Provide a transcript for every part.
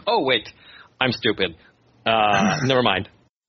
Oh, wait. I'm stupid. Never mind.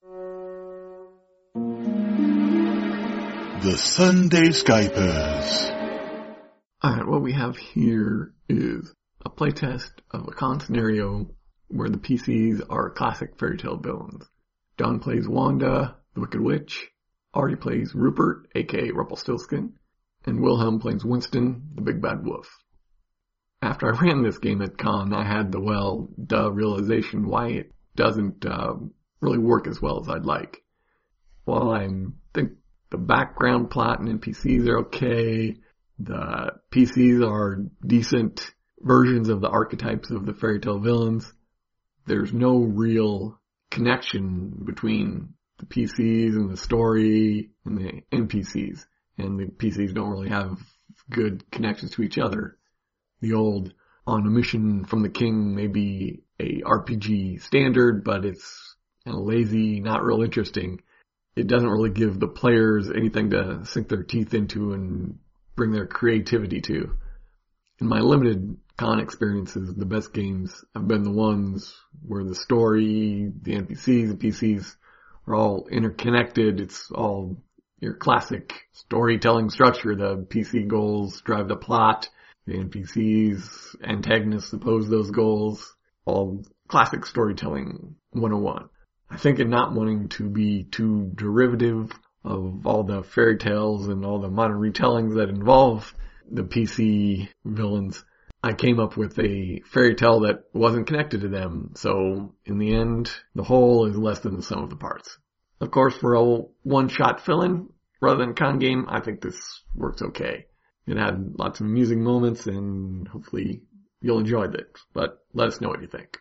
The Sunday Skypers. Alright, what we have here is a playtest of a con scenario where the PCs are classic fairy tale villains. John plays Wanda, the Wicked Witch. Artie plays Rupert, aka Rumpelstiltskin. And Wilhelm plays Winston, the Big Bad Wolf. After I ran this game at con, I had the realization why it doesn't really work as well as I'd like. While I think the background plot and NPCs are okay, the PCs are decent versions of the archetypes of the fairy tale villains, there's no real connection between the PCs and the story and the NPCs. And the PCs don't really have good connections to each other. The old on a mission from the king may be a RPG standard, but it's kind of lazy, not real interesting. It doesn't really give the players anything to sink their teeth into and bring their creativity to. In my limited con experiences, the best games have been the ones where the story, the NPCs, the PCs are all interconnected. It's all your classic storytelling structure. The PC goals drive the plot. The NPCs, antagonists oppose those goals. All classic storytelling 101. I think in not wanting to be too derivative of all the fairy tales and all the modern retellings that involve the PC villains, I came up with a fairy tale that wasn't connected to them. So in the end, the whole is less than the sum of the parts. Of course, for a one-shot fill-in rather than con game, I think this works okay. It had lots of amusing moments, and hopefully you'll enjoy it. But let us know what you think.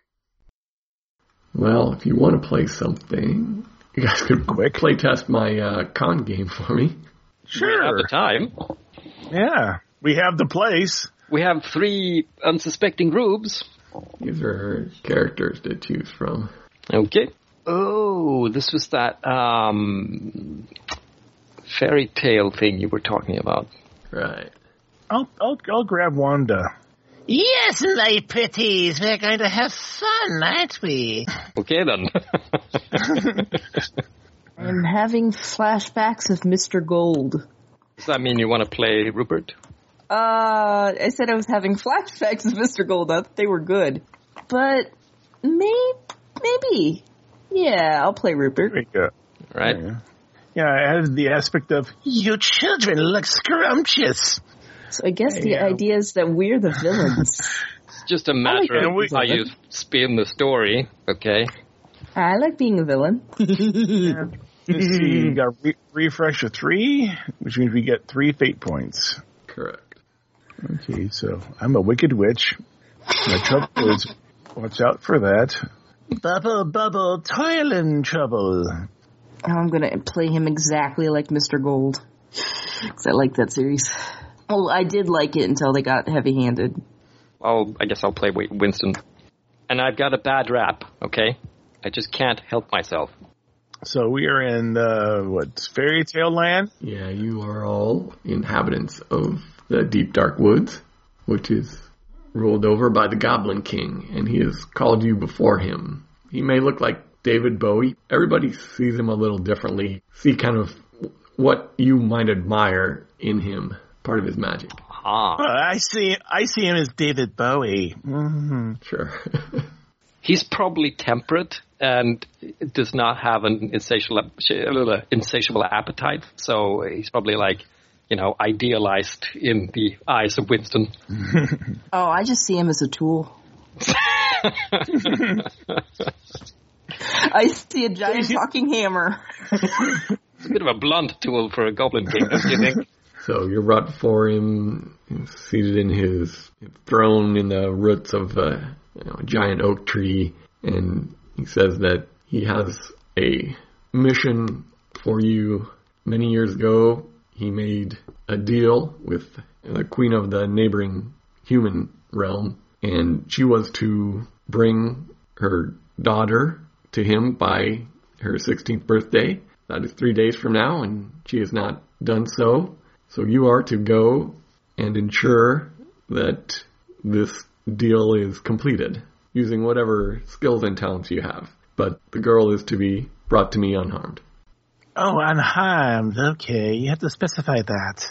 Well, if you want to play something, you guys could play test my con game for me. Sure. We have the time. Yeah, we have the place. We have 3 unsuspecting rubes. These are characters to choose from. Okay. Oh, this was that fairy tale thing you were talking about. Right. I'll grab Wanda. Yes, my pretties, we're going to have fun, aren't we? Okay, then. I'm having flashbacks of Mr. Gold. Does that mean you want to play Rupert? I said I was having flashbacks of Mr. Gold. I thought they were good. But maybe. Yeah, I'll play Rupert. There you go. Right. Yeah, I added the aspect of, You children look scrumptious. So I guess the idea is that we're the villains. It's just a matter of how you spin the story, okay? I like being a villain. let's see, you got refresh of 3, which means we get 3 fate points. Correct. Okay, so I'm a wicked witch. My trouble is, watch out for that. Bubble, bubble, toil and trouble. I'm going to play him exactly like Mr. Gold. Because I like that series. Well, I did like it until they got heavy-handed. I guess I'll play Winston. And I've got a bad rap, okay? I just can't help myself. So we are in, Fairy Tale Land? Yeah, you are all inhabitants of the deep dark woods, which is ruled over by the Goblin King, and he has called you before him. He may look like David Bowie. Everybody sees him a little differently. See kind of what you might admire in him, part of his magic. Ah. I see him as David Bowie. Mm-hmm. Sure. He's probably temperate and does not have an insatiable appetite, so he's probably idealized in the eyes of Winston. Oh, I just see him as a tool. I see a giant talking hammer. It's a bit of a blunt tool for a Goblin King, don't you think? So you're brought before him, seated in his throne in the roots of a giant oak tree, and he says that he has a mission for you. Many years ago, he made a deal with the queen of the neighboring human realm, and she was to bring her daughter to him by her 16th birthday. That is 3 days from now, and she has not done so. So you are to go and ensure that this deal is completed. using whatever skills and talents you have. But the girl is to be brought to me unharmed. Oh, unharmed. Okay, you have to specify that.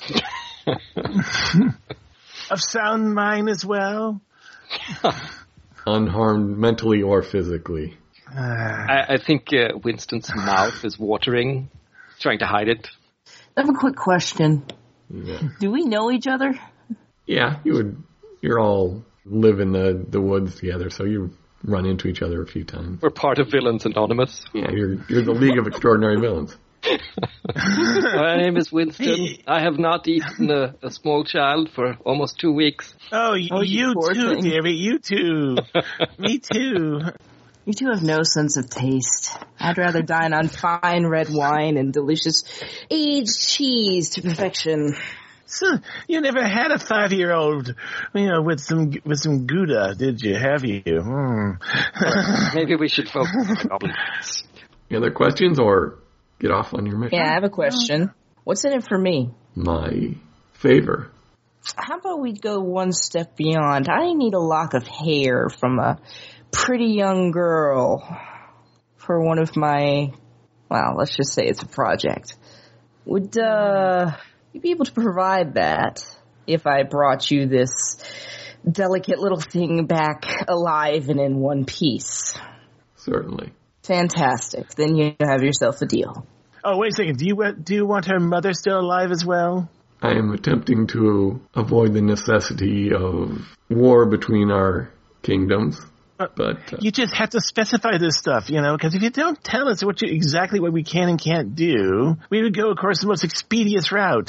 Of sound mind as well? Unharmed mentally or physically. I think Winston's mouth is watering, trying to hide it. I have a quick question. Yeah. Do we know each other? Yeah, you're all live in the woods together, so you run into each other a few times. We're part of Villains Anonymous. Yeah, you're the League of Extraordinary Villains. My name is Winston. I have not eaten a small child for almost 2 weeks. Oh, you you poor too, thing. dearie, you too. Me too. You two have no sense of taste. I'd rather dine on fine red wine and delicious aged cheese to perfection. So, you never had a 5-year-old, with some Gouda, did you? Have you? Maybe we should focus on goblins. Any other questions, or get off on your mission? Yeah, I have a question. What's in it for me? My favor. How about we go one step beyond? I need a lock of hair from a pretty young girl for one of my, well, let's just say it's a project. Would, you be able to provide that if I brought you this delicate little thing back alive and in one piece? Certainly. Fantastic. Then you have yourself a deal. Oh, wait a second. Do you want her mother still alive as well? I am attempting to avoid the necessity of war between our kingdoms. But you just have to specify this stuff, because if you don't tell us exactly what we can and can't do, we would go, of course, the most expeditious route.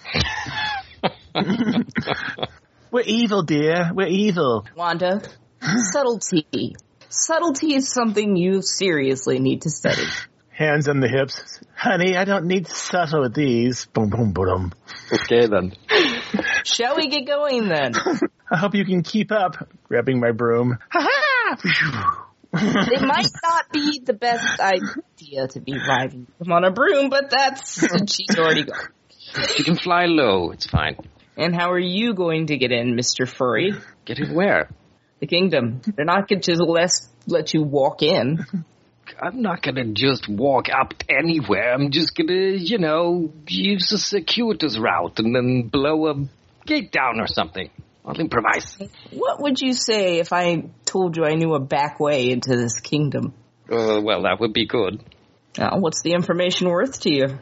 We're evil, dear. We're evil. Wanda, subtlety. Subtlety is something you seriously need to study. Hands on the hips. Honey, I don't need subtleties. Boom, boom, boom. Okay, then. Shall we get going, then? I hope you can keep up. Grabbing my broom. Ha-ha! It might not be the best idea to be riding them on a broom, but she's already gone. You can fly low. It's fine. And how are you going to get in, Mr. Furry? Get in where? The kingdom. They're not going to let you walk in. I'm not going to just walk up anywhere. I'm just going to, use a circuitous route and then blow a gate down or something. I'll improvise. What would you say if I told you I knew a back way into this kingdom? Well, that would be good. What's the information worth to you?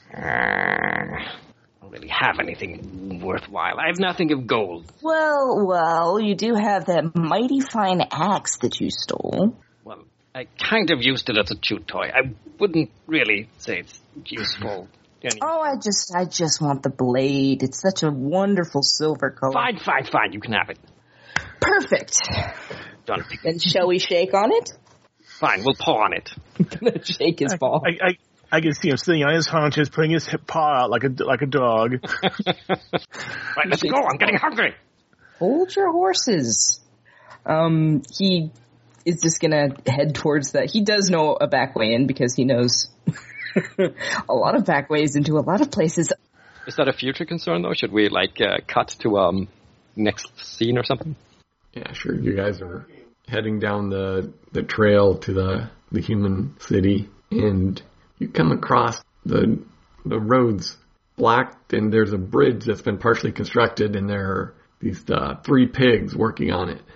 I don't really have anything worthwhile. I have nothing of gold. Well, you do have that mighty fine axe that you stole. Well, I kind of used it as a chew toy. I wouldn't really say it's useful. Oh, I just want the blade. It's such a wonderful silver color. Fine. You can have it. Perfect. Done. Then shall we shake on it? Fine, we'll paw on it. I'm gonna shake his paw. I can see him sitting on his haunches, putting his paw out like a dog. Right, let's go. I'm getting hungry. Hold your horses. He is just gonna head towards that. He does know a back way in because he knows a lot of back ways into a lot of places. Is that a future concern, though? Should we, cut to next scene or something? Yeah, sure. You guys are heading down the trail to the human city, and you come across the roads blocked, and there's a bridge that's been partially constructed, and there are these 3 pigs working on it.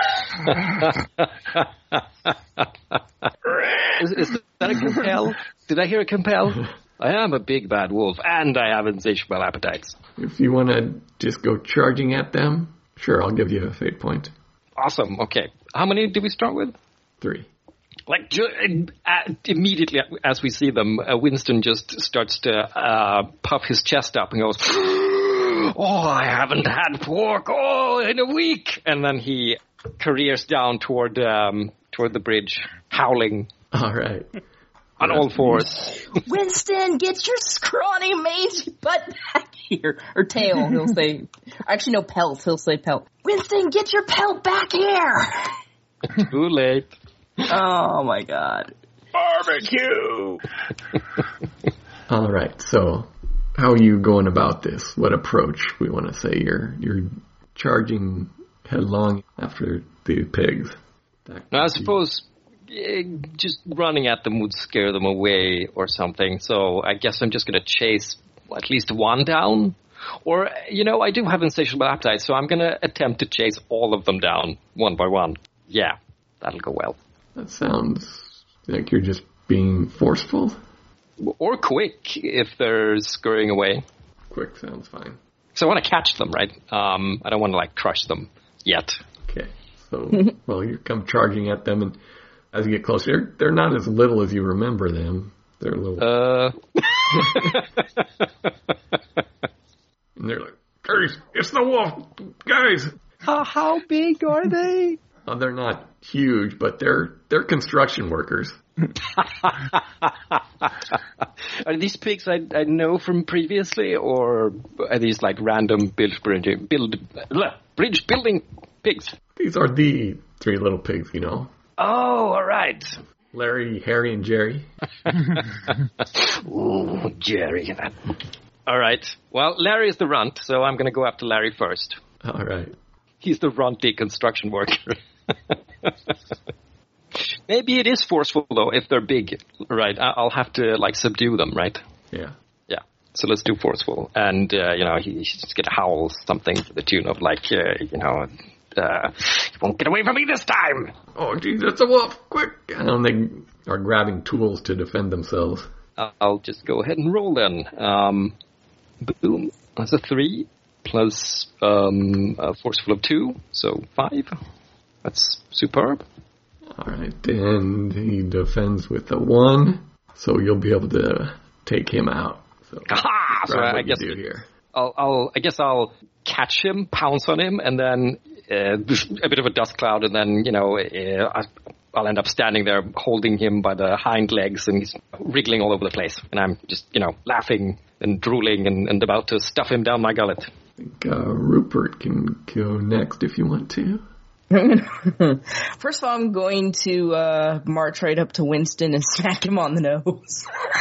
Is that a compel? Did I hear a compel? I am a big bad wolf, and I have insatiable appetites. If you want to just go charging at them, sure, I'll give you a fate point. Awesome, okay. How many do we start with? 3. Immediately as we see them, Winston just starts to puff his chest up and goes, "Oh, I haven't had pork, in a week!" And then he careers down toward the bridge, howling. All right. On all fours. Winston, get your scrawny mangy butt back here. Or tail, he'll say. Actually, no, pelt. He'll say pelt. Winston, get your pelt back here. Too late. Oh, my God. Barbecue! All right, so how are you going about this? What approach we want to say? You're charging headlong after the pigs. Now, I suppose just running at them would scare them away or something. So I guess I'm just going to chase at least one down. Or, I do have insatiable appetite, so I'm going to attempt to chase all of them down one by one. Yeah, that'll go well. That sounds like you're just being forceful. Or quick, if they're scurrying away. Quick sounds fine. So I want to catch them, right? I don't want to, crush them yet. Okay. So, well, you come charging at them, and as you get closer, they're not as little as you remember them. They're a little... And they're like, guys, it's the wolf! Guys! How big are they? They're not huge, but they're construction workers. Are these pigs I know from previously, or are these random bridge building pigs? These are the 3 little pigs, Oh, all right. Larry, Harry, and Jerry. Ooh, Jerry. All right. Well, Larry is the runt, so I'm going to go after Larry first. All right. He's the runty construction worker. Maybe it is forceful, though, if they're big, right? I'll have to, subdue them, right? Yeah. Yeah. So let's do forceful. And, he's just going to howl something to the tune of, you won't get away from me this time! Oh, geez, it's a wolf! Quick! And they are grabbing tools to defend themselves. I'll just go ahead and roll then. Boom. That's a 3 plus a forceful of 2, so 5. That's superb. All right, and he defends with a 1, so you'll be able to take him out. So, aha! So I guess here. I'll catch him, pounce on him, and then a bit of a dust cloud, and then I'll end up standing there holding him by the hind legs, and he's wriggling all over the place, and I'm just laughing and drooling and about to stuff him down my gullet. I think Rupert can go next if you want to. First of all, I'm going to march right up to Winston and smack him on the nose.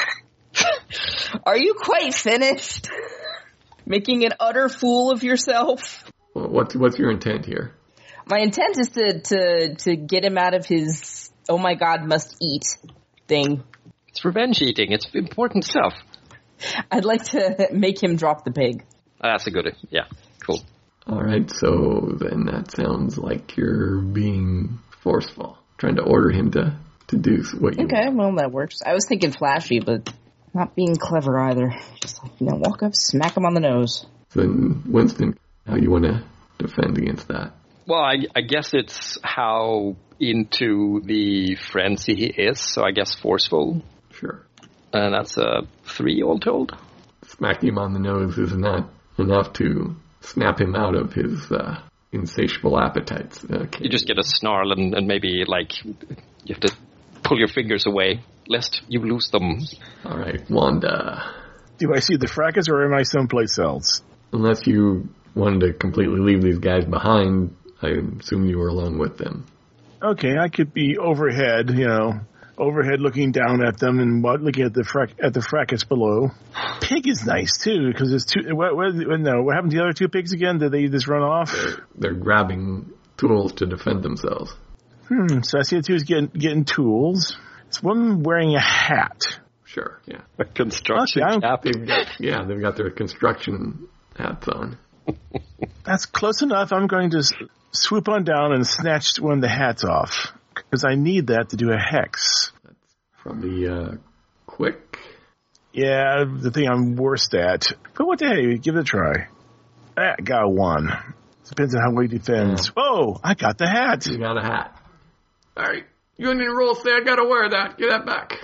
Are you quite finished? Making an utter fool of yourself? Well, what's your intent here? My intent is to get him out of his oh my god must eat thing. It's revenge eating. It's important stuff. I'd like to make him drop the pig. That's a good one. Yeah, cool. All right, so then that sounds like you're being forceful, trying to order him to do what you want. Okay, well, that works. I was thinking flashy, but not being clever either. Just walk up, smack him on the nose. So then, Winston, how you want to defend against that? Well, I guess it's how into the frenzy he is, so I guess forceful. Sure. And that's a 3 all told. Smacking him on the nose is not enough to snap him out of his insatiable appetites. Okay. You just get a snarl and maybe you have to pull your fingers away lest you lose them. All right, Wanda. Do I see the fracas or am I someplace else? Unless you wanted to completely leave these guys behind, I assume you were along with them. Okay, I could be overhead, overhead looking down at them and looking at the fracas below. Pig is nice too because there's 2. What happened to the other 2 pigs again? Did they just run off? They're grabbing tools to defend themselves. So I see the 2 is getting tools. It's one wearing a hat. Sure, yeah. A construction cap. They've got their construction hats on. That's close enough. I'm going to swoop on down and snatch one of the hats off because I need that to do a hex. That's probably quick. Yeah, the thing I'm worst at. But what the hell? Give it a try. I got a 1. Depends on how well he defends. Yeah. Oh, I got the hat. You got a hat. All right. You and your rules say I got to wear that. Get that back.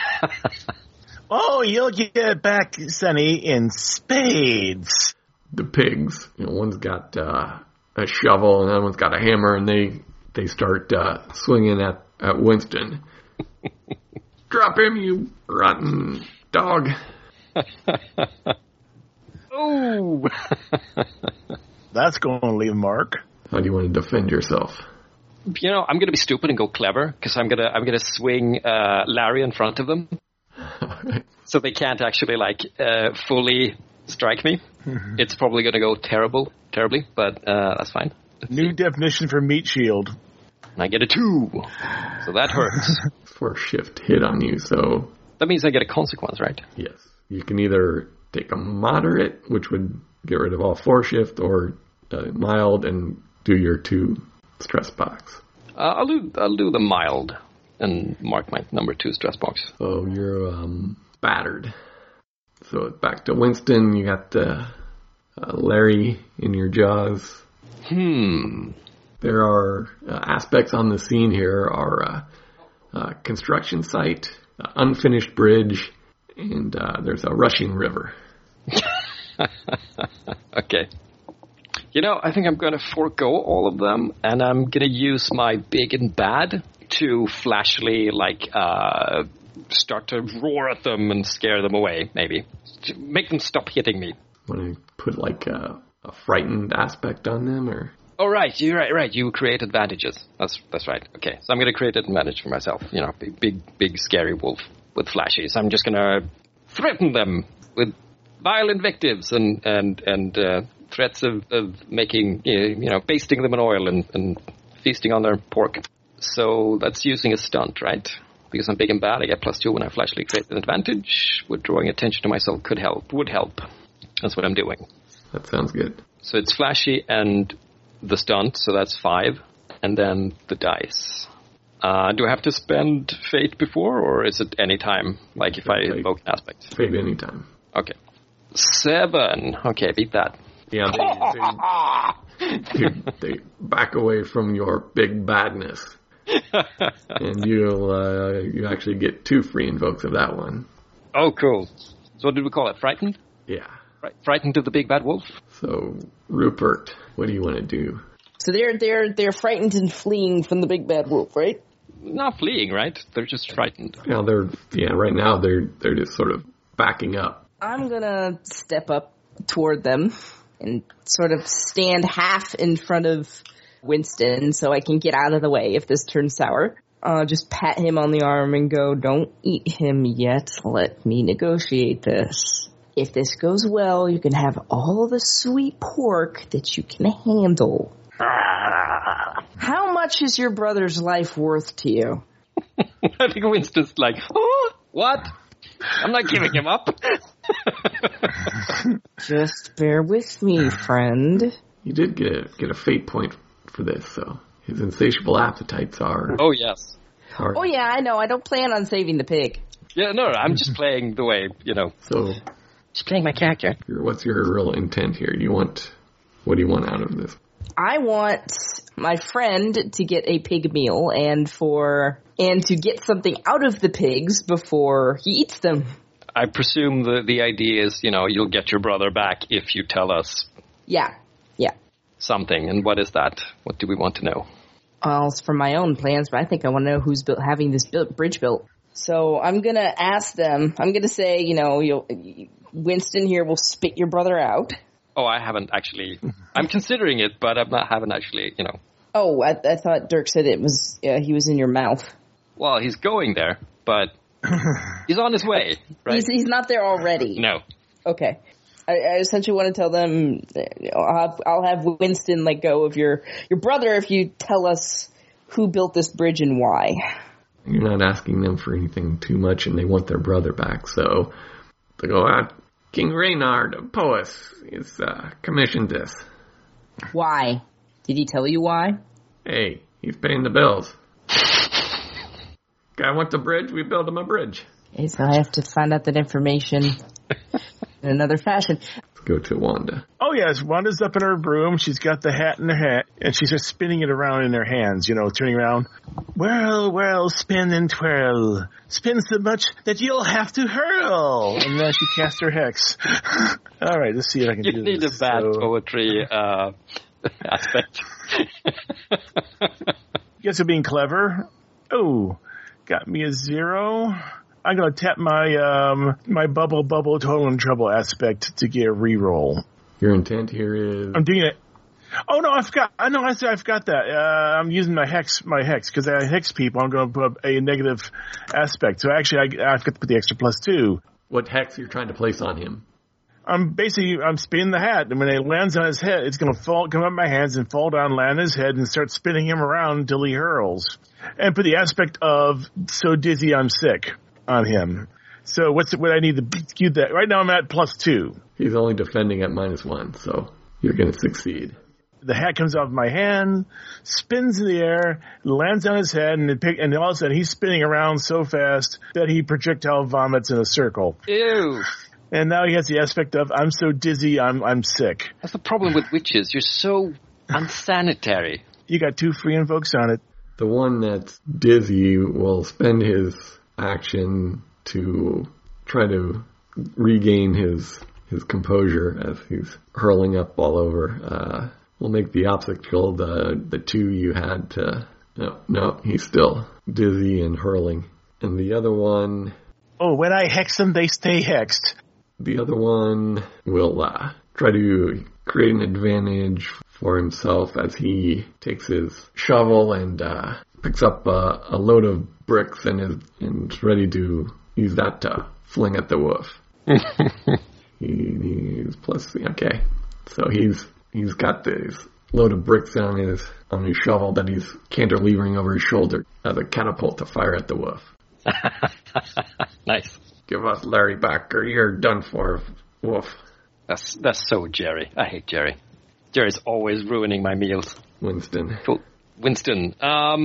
Oh, you'll get it back, Sonny, in spades. The pigs, one's got a shovel and the other one's got a hammer, and they start swinging at Winston. Drop him, you rotten dog. Oh! That's going to leave a mark. How do you want to defend yourself? I'm going to be stupid and go clever because I'm going to swing Larry in front of them, so they can't actually fully strike me. Mm-hmm. It's probably going to go terribly, but that's fine. New definition for meat shield. And I get a 2. So that hurts. Force shift hit on you, so That means I get a consequence, right? yes. You can either take a moderate, which would get rid of all force shift, or mild and do your 2 stress box. I'll do the mild and mark my number 2 stress box. So you're battered. So back to Winston. You got Larry in your jaws. There are aspects on the scene here are construction site, unfinished bridge, and there's a rushing river. Okay. You know, I think I'm going to forego all of them, and I'm going to use my big and bad to flashily, start to roar at them and scare them away, maybe. To make them stop hitting me. Want to put a frightened aspect on them, or? Oh, right, you're right. You create advantages. That's right. Okay, so I'm going to create an advantage for myself. You know, big scary wolf with flashes. I'm just going to threaten them with vile invectives and threats of making, basting them in oil and feasting on their pork. So that's using a stunt, right? Because I'm big and bad, I get +2 when I flashily create an advantage. Withdrawing attention to myself would help. That's what I'm doing. That sounds good. So it's flashy and the stunt, so that's 5. And then the dice. Do I have to spend fate before, or is it any time? Like if I invoke an aspect? Fate anytime. Okay. 7. Okay, beat that. Yeah, they back away from your big badness. And you actually get 2 free invokes of that one. Oh, cool. So what did we call it? Frightened? Yeah. Frightened of the big bad wolf? So, Rupert, what do you want to do? So they're frightened and fleeing from the big bad wolf, right? Not fleeing, right? They're just frightened. Right now they're just sort of backing up. I'm gonna step up toward them and sort of stand half in front of Winston so I can get out of the way if this turns sour. Just pat him on the arm and go, "Don't eat him yet. Let me negotiate this. If this goes well, you can have all the sweet pork that you can handle." How much is your brother's life worth to you? I think Winston's like, "Oh, what? I'm not giving him up." Just bear with me, friend. You did get a fate point for this, so his insatiable appetites are... Oh, yes. Oh, yeah, I know. I don't plan on saving the pig. Yeah, no, I'm just playing the way, So, Just playing my character. what's your real intent here? What do you want out of this? I want my friend to get a pig meal and to get something out of the pigs before he eats them. I presume the idea is, you'll get your brother back if you tell us Yeah. something. And what is that? What do we want to know? Well, it's for my own plans, but I think I want to know who's having this bridge built. So I'm going to ask them, I'm going to say, Winston here will spit your brother out. Oh, I haven't actually. I'm considering it, but haven't actually, Oh, I thought Dirk said he was in your mouth. Well, he's going there, but he's on his way, right? He's not there already. No. Okay. I essentially want to tell them I'll have Winston let go of your brother if you tell us who built this bridge and why. You're not asking them for anything too much, and they want their brother back, so they go out. King Reynard of Pois is commissioned this. Why? Did he tell you why? Hey, he's paying the bills. Guy wants a bridge, we build him a bridge. Okay, so I have to find out that information in another fashion. Let's go to Wanda. Oh, yes. Wanda's up in her broom. She's got the hat in her hat, and she's just spinning it around in her hands, turning around. Well, spin and twirl. Spin so much that you'll have to hurl. And then she casts her hex. All right, let's see if I can do this. You need a bad poetry aspect. Guess you're being clever. Oh, got me a 0. I'm going to tap my my bubble total and trouble aspect to get a reroll. Your intent here is... I'm doing it. Oh, no, I forgot. I forgot that. I'm using my hex because I hex people. I'm going to put a negative aspect. So actually, I've got to put the extra +2. What hex you're trying to place on him? I'm spinning the hat, and when it lands on his head, it's going to come up my hands and fall down, land on his head, and start spinning him around until he hurls. And put the aspect of so dizzy I'm sick on him. So what I need to execute that? Right now I'm at +2. He's only defending at -1, so you're going to succeed. The hat comes off my hand, spins in the air, lands on his head, and all of a sudden he's spinning around so fast that he projectile vomits in a circle. Ew. And now he has the aspect of, I'm so dizzy, I'm sick. That's the problem with witches. You're so unsanitary. You got 2 free invokes on it. The one that's dizzy will spend his action to try to regain his composure as he's hurling up all over. We'll make the obstacle the 2 you had to... No, he's still dizzy and hurling. And the other one... Oh, when I hex them, they stay hexed. The other one will try to create an advantage for himself as he takes his shovel and picks up a load of bricks and is ready to use that to fling at the wolf. He's plus... Okay. So he's got this load of bricks on his shovel that he's cantilevering over his shoulder as a catapult to fire at the wolf. Nice. Give us Larry back or you're done for, wolf. That's so Jerry. I hate Jerry. Jerry's always ruining my meals. Winston. Cool. Winston's...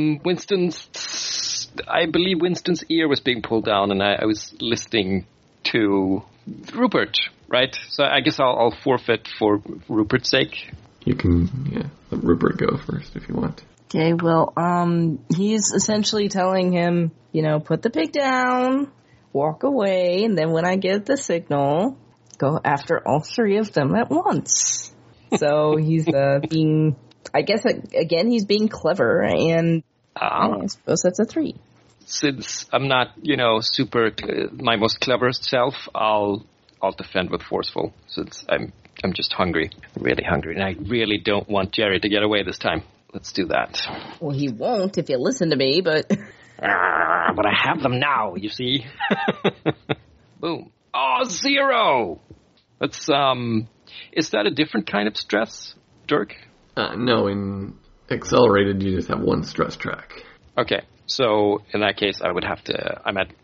I believe Winston's ear was being pulled down, and I was listening to Rupert, right? So I guess I'll forfeit for Rupert's sake. You can, let Rupert go first if you want. Okay, well, he's essentially telling him, put the pig down, walk away, and then when I get the signal, go after all 3 of them at once. So he's being, I guess, again, he's being clever, and I suppose that's a 3. Since I'm not, super my most clever self, I'll defend with forceful. Since I'm just hungry, really hungry, and I really don't want Jerry to get away this time. Let's do that. Well, he won't if you listen to me, but... But I have them now, you see. Boom. Oh, 0! That's, is that a different kind of stress, Dirk? No, in Accelerated, you just have 1 stress track. Okay, so in that case, I would have to, I'm at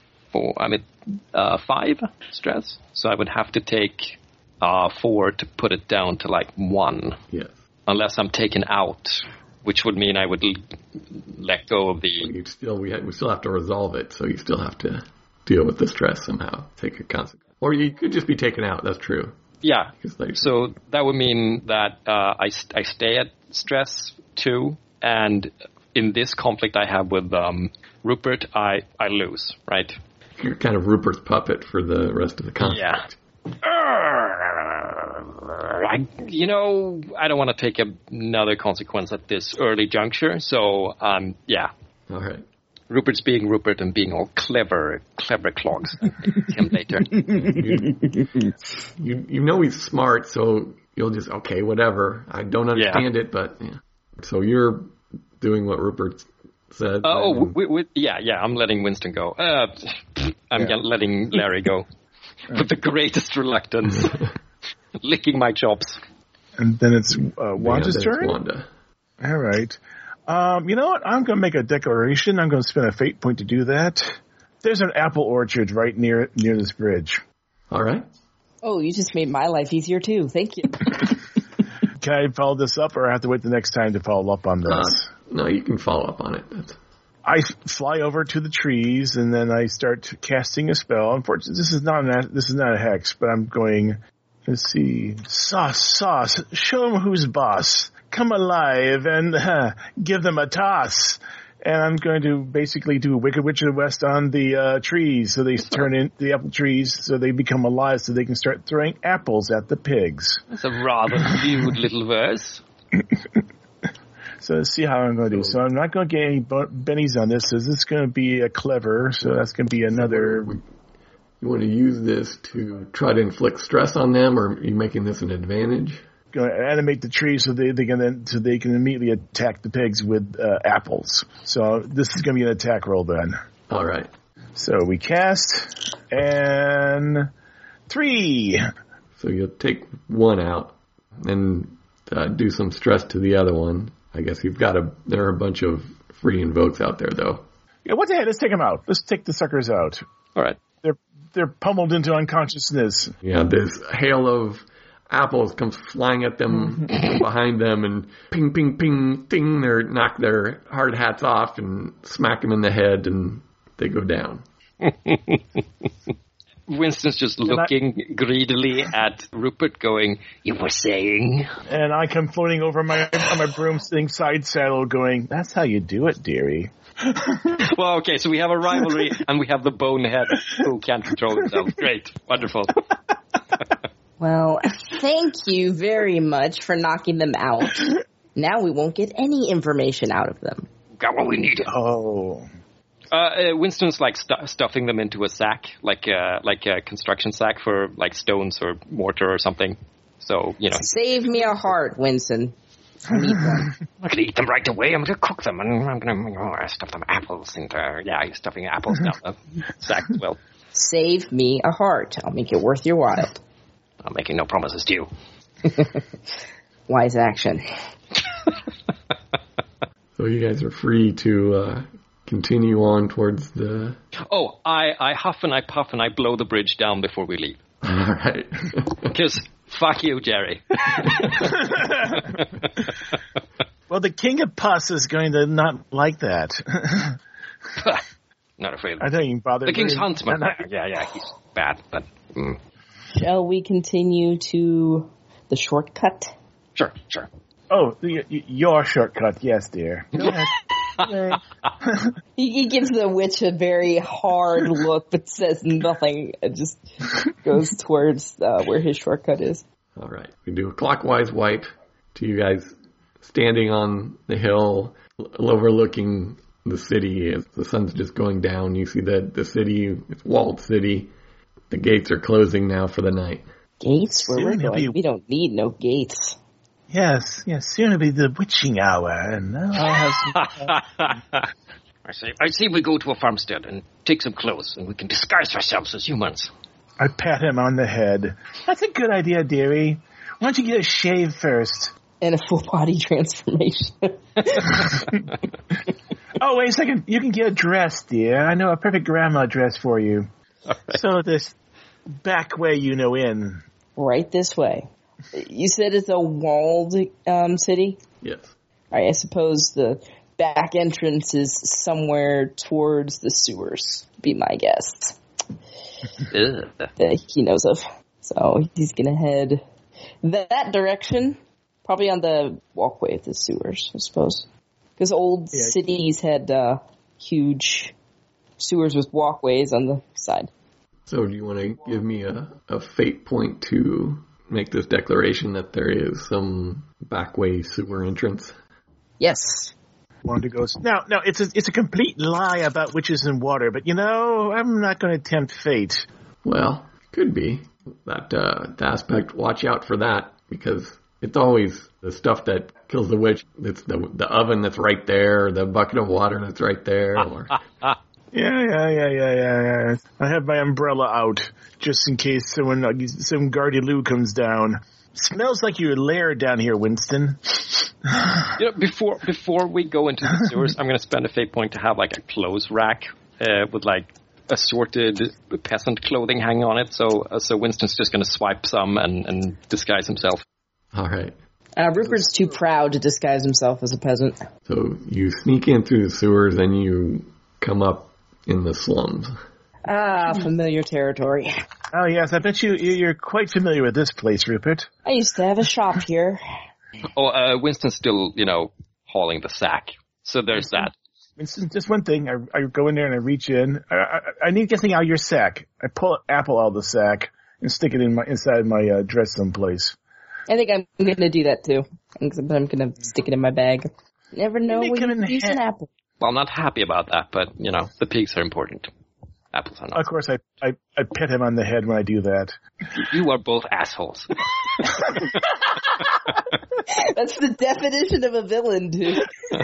5 stress, so I would have to take 4 to put it down to 1. Yes. Unless I'm taken out, which would mean I would let go of the... We still have to resolve it, so you still have to deal with the stress somehow, take a consequence. Or you could just be taken out, that's true. Yeah, so that would mean that I stay at stress 2, and in this conflict I have with Rupert, I lose, right? You're kind of Rupert's puppet for the rest of the conflict. Yeah. I don't want to take another consequence at this early juncture, so, yeah. All right. Rupert's being Rupert and being all clever clogs. Him later. You know he's smart, so you'll just, okay, whatever. I don't understand it, but, yeah. So you're doing what Rupert said. I'm letting Winston go. I'm letting Larry go. With the greatest reluctance. Licking my chops. And then it's Wanda's turn? Wanda. All right. You know what? I'm going to make a declaration. I'm going to spend a fate point to do that. There's an apple orchard right near this bridge. All right. Oh, you just made my life easier, too. Thank you. Can I follow this up, or I have to wait the next time to follow up on this? No, you can follow up on it. I fly over to the trees, and then I start casting a spell. Unfortunately, this is not a hex, but I'm going... Let's see. Sauce. Show them who's boss. Come alive and give them a toss. And I'm going to basically do Wicked Witch of the West on the trees, so they turn into the apple trees, so they become alive, so they can start throwing apples at the pigs. That's a rather cute little verse. So let's see how I'm going to do. So I'm not going to get any bennies on this. So this is going to be a clever. So that's going to be another. You want to use this to try to inflict stress on them, or are you making this an advantage? Going to animate the tree so they can immediately attack the pigs with apples. So this is going to be an attack roll then. All right. So we cast and 3. So you'll take one out and do some stress to the other one. I guess there are a bunch of free invokes out there, though. Yeah, what the heck? Let's take them out. Let's take the suckers out. All right. They're pummeled into unconsciousness. Yeah, this hail of apples comes flying at them behind them, and ping, ping, ping, ding, they knock their hard hats off and smack them in the head, and they go down. Winston's just looking greedily at Rupert going, "You were saying?" And I come floating over on my broomstick side saddle going, "That's how you do it, dearie." Well, okay, so we have a rivalry, and we have the bonehead who can't control himself. Great. Wonderful. Well, thank you very much for knocking them out. Now we won't get any information out of them. Got what we needed. Oh. Winston's like stuffing them into a sack, like a construction sack for like stones or mortar or something. So, Save me a heart, Winston. I need one. I'm not going to eat them right away. I'm going to cook them, and I'm going to stuff them apples into. Yeah, he's stuffing apples down the sack as well. Save me a heart. I'll make it worth your while. I'm making no promises to you. Wise action. So you guys are free to continue on towards the... Oh, I huff and I puff and I blow the bridge down before we leave. All right. Because fuck you, Jerry. Well, the King of Pus is going to not like that. Not afraid. I don't even bother. The King's Huntsman. Yeah, he's bad, but... Shall we continue to the shortcut? Sure. Oh, your shortcut, yes, dear. He gives the witch a very hard look, but says nothing. It just goes towards where his shortcut is. All right. We do a clockwise wipe to you guys standing on the hill overlooking the city as the sun's just going down. You see that the city, it's walled city. The gates are closing now for the night. Gates? Where we're going? We don't need no gates. Yes, soon it'll be the witching hour, and I'll have some... I say we go to a farmstead and take some clothes, and we can disguise ourselves as humans. I pat him on the head. That's a good idea, dearie. Why don't you get a shave first? And a full body transformation. Oh, wait a second. You can get a dress, dear. I know a perfect grandma dress for you. Right. So this back way in. Right this way. You said it's a walled city? Yes. All right, I suppose the back entrance is somewhere towards the sewers, be my guess. That he knows of. So he's going to head that direction, probably on the walkway of the sewers, I suppose. Because old cities had huge sewers with walkways on the side. So do you want to give me a fate point to make this declaration that there is some backway sewer entrance? Yes. Wanda goes, no, it's a complete lie about witches and water, but I'm not going to tempt fate. Well, could be. That aspect, watch out for that, because it's always the stuff that kills the witch. It's the oven that's right there, the bucket of water that's right there. Or... Yeah. I have my umbrella out, just in case some Guardy-Loo comes down. Smells like your lair down here, Winston. Before we go into the sewers, I'm going to spend a fate point to have like a clothes rack with like assorted peasant clothing hanging on it. So Winston's just going to swipe some and disguise himself. All right. Rupert's too proud to disguise himself as a peasant. So you sneak in through the sewers and you come up in the slums. Familiar territory. Oh, yes, I bet you're quite familiar with this place, Rupert. I used to have a shop here. Oh, Winston's still, hauling the sack. So there's that. Winston, just one thing. I go in there and I reach in. I need to get something out of your sack. I pull an apple out of the sack and stick it inside my dress someplace. I think I'm going to do that, too. I'm going to stick it in my bag. Never know when you use an apple. Well, I'm not happy about that, but, the pigs are important. Apples are not. Of course, I pet him on the head when I do that. You are both assholes. That's the definition of a villain, dude.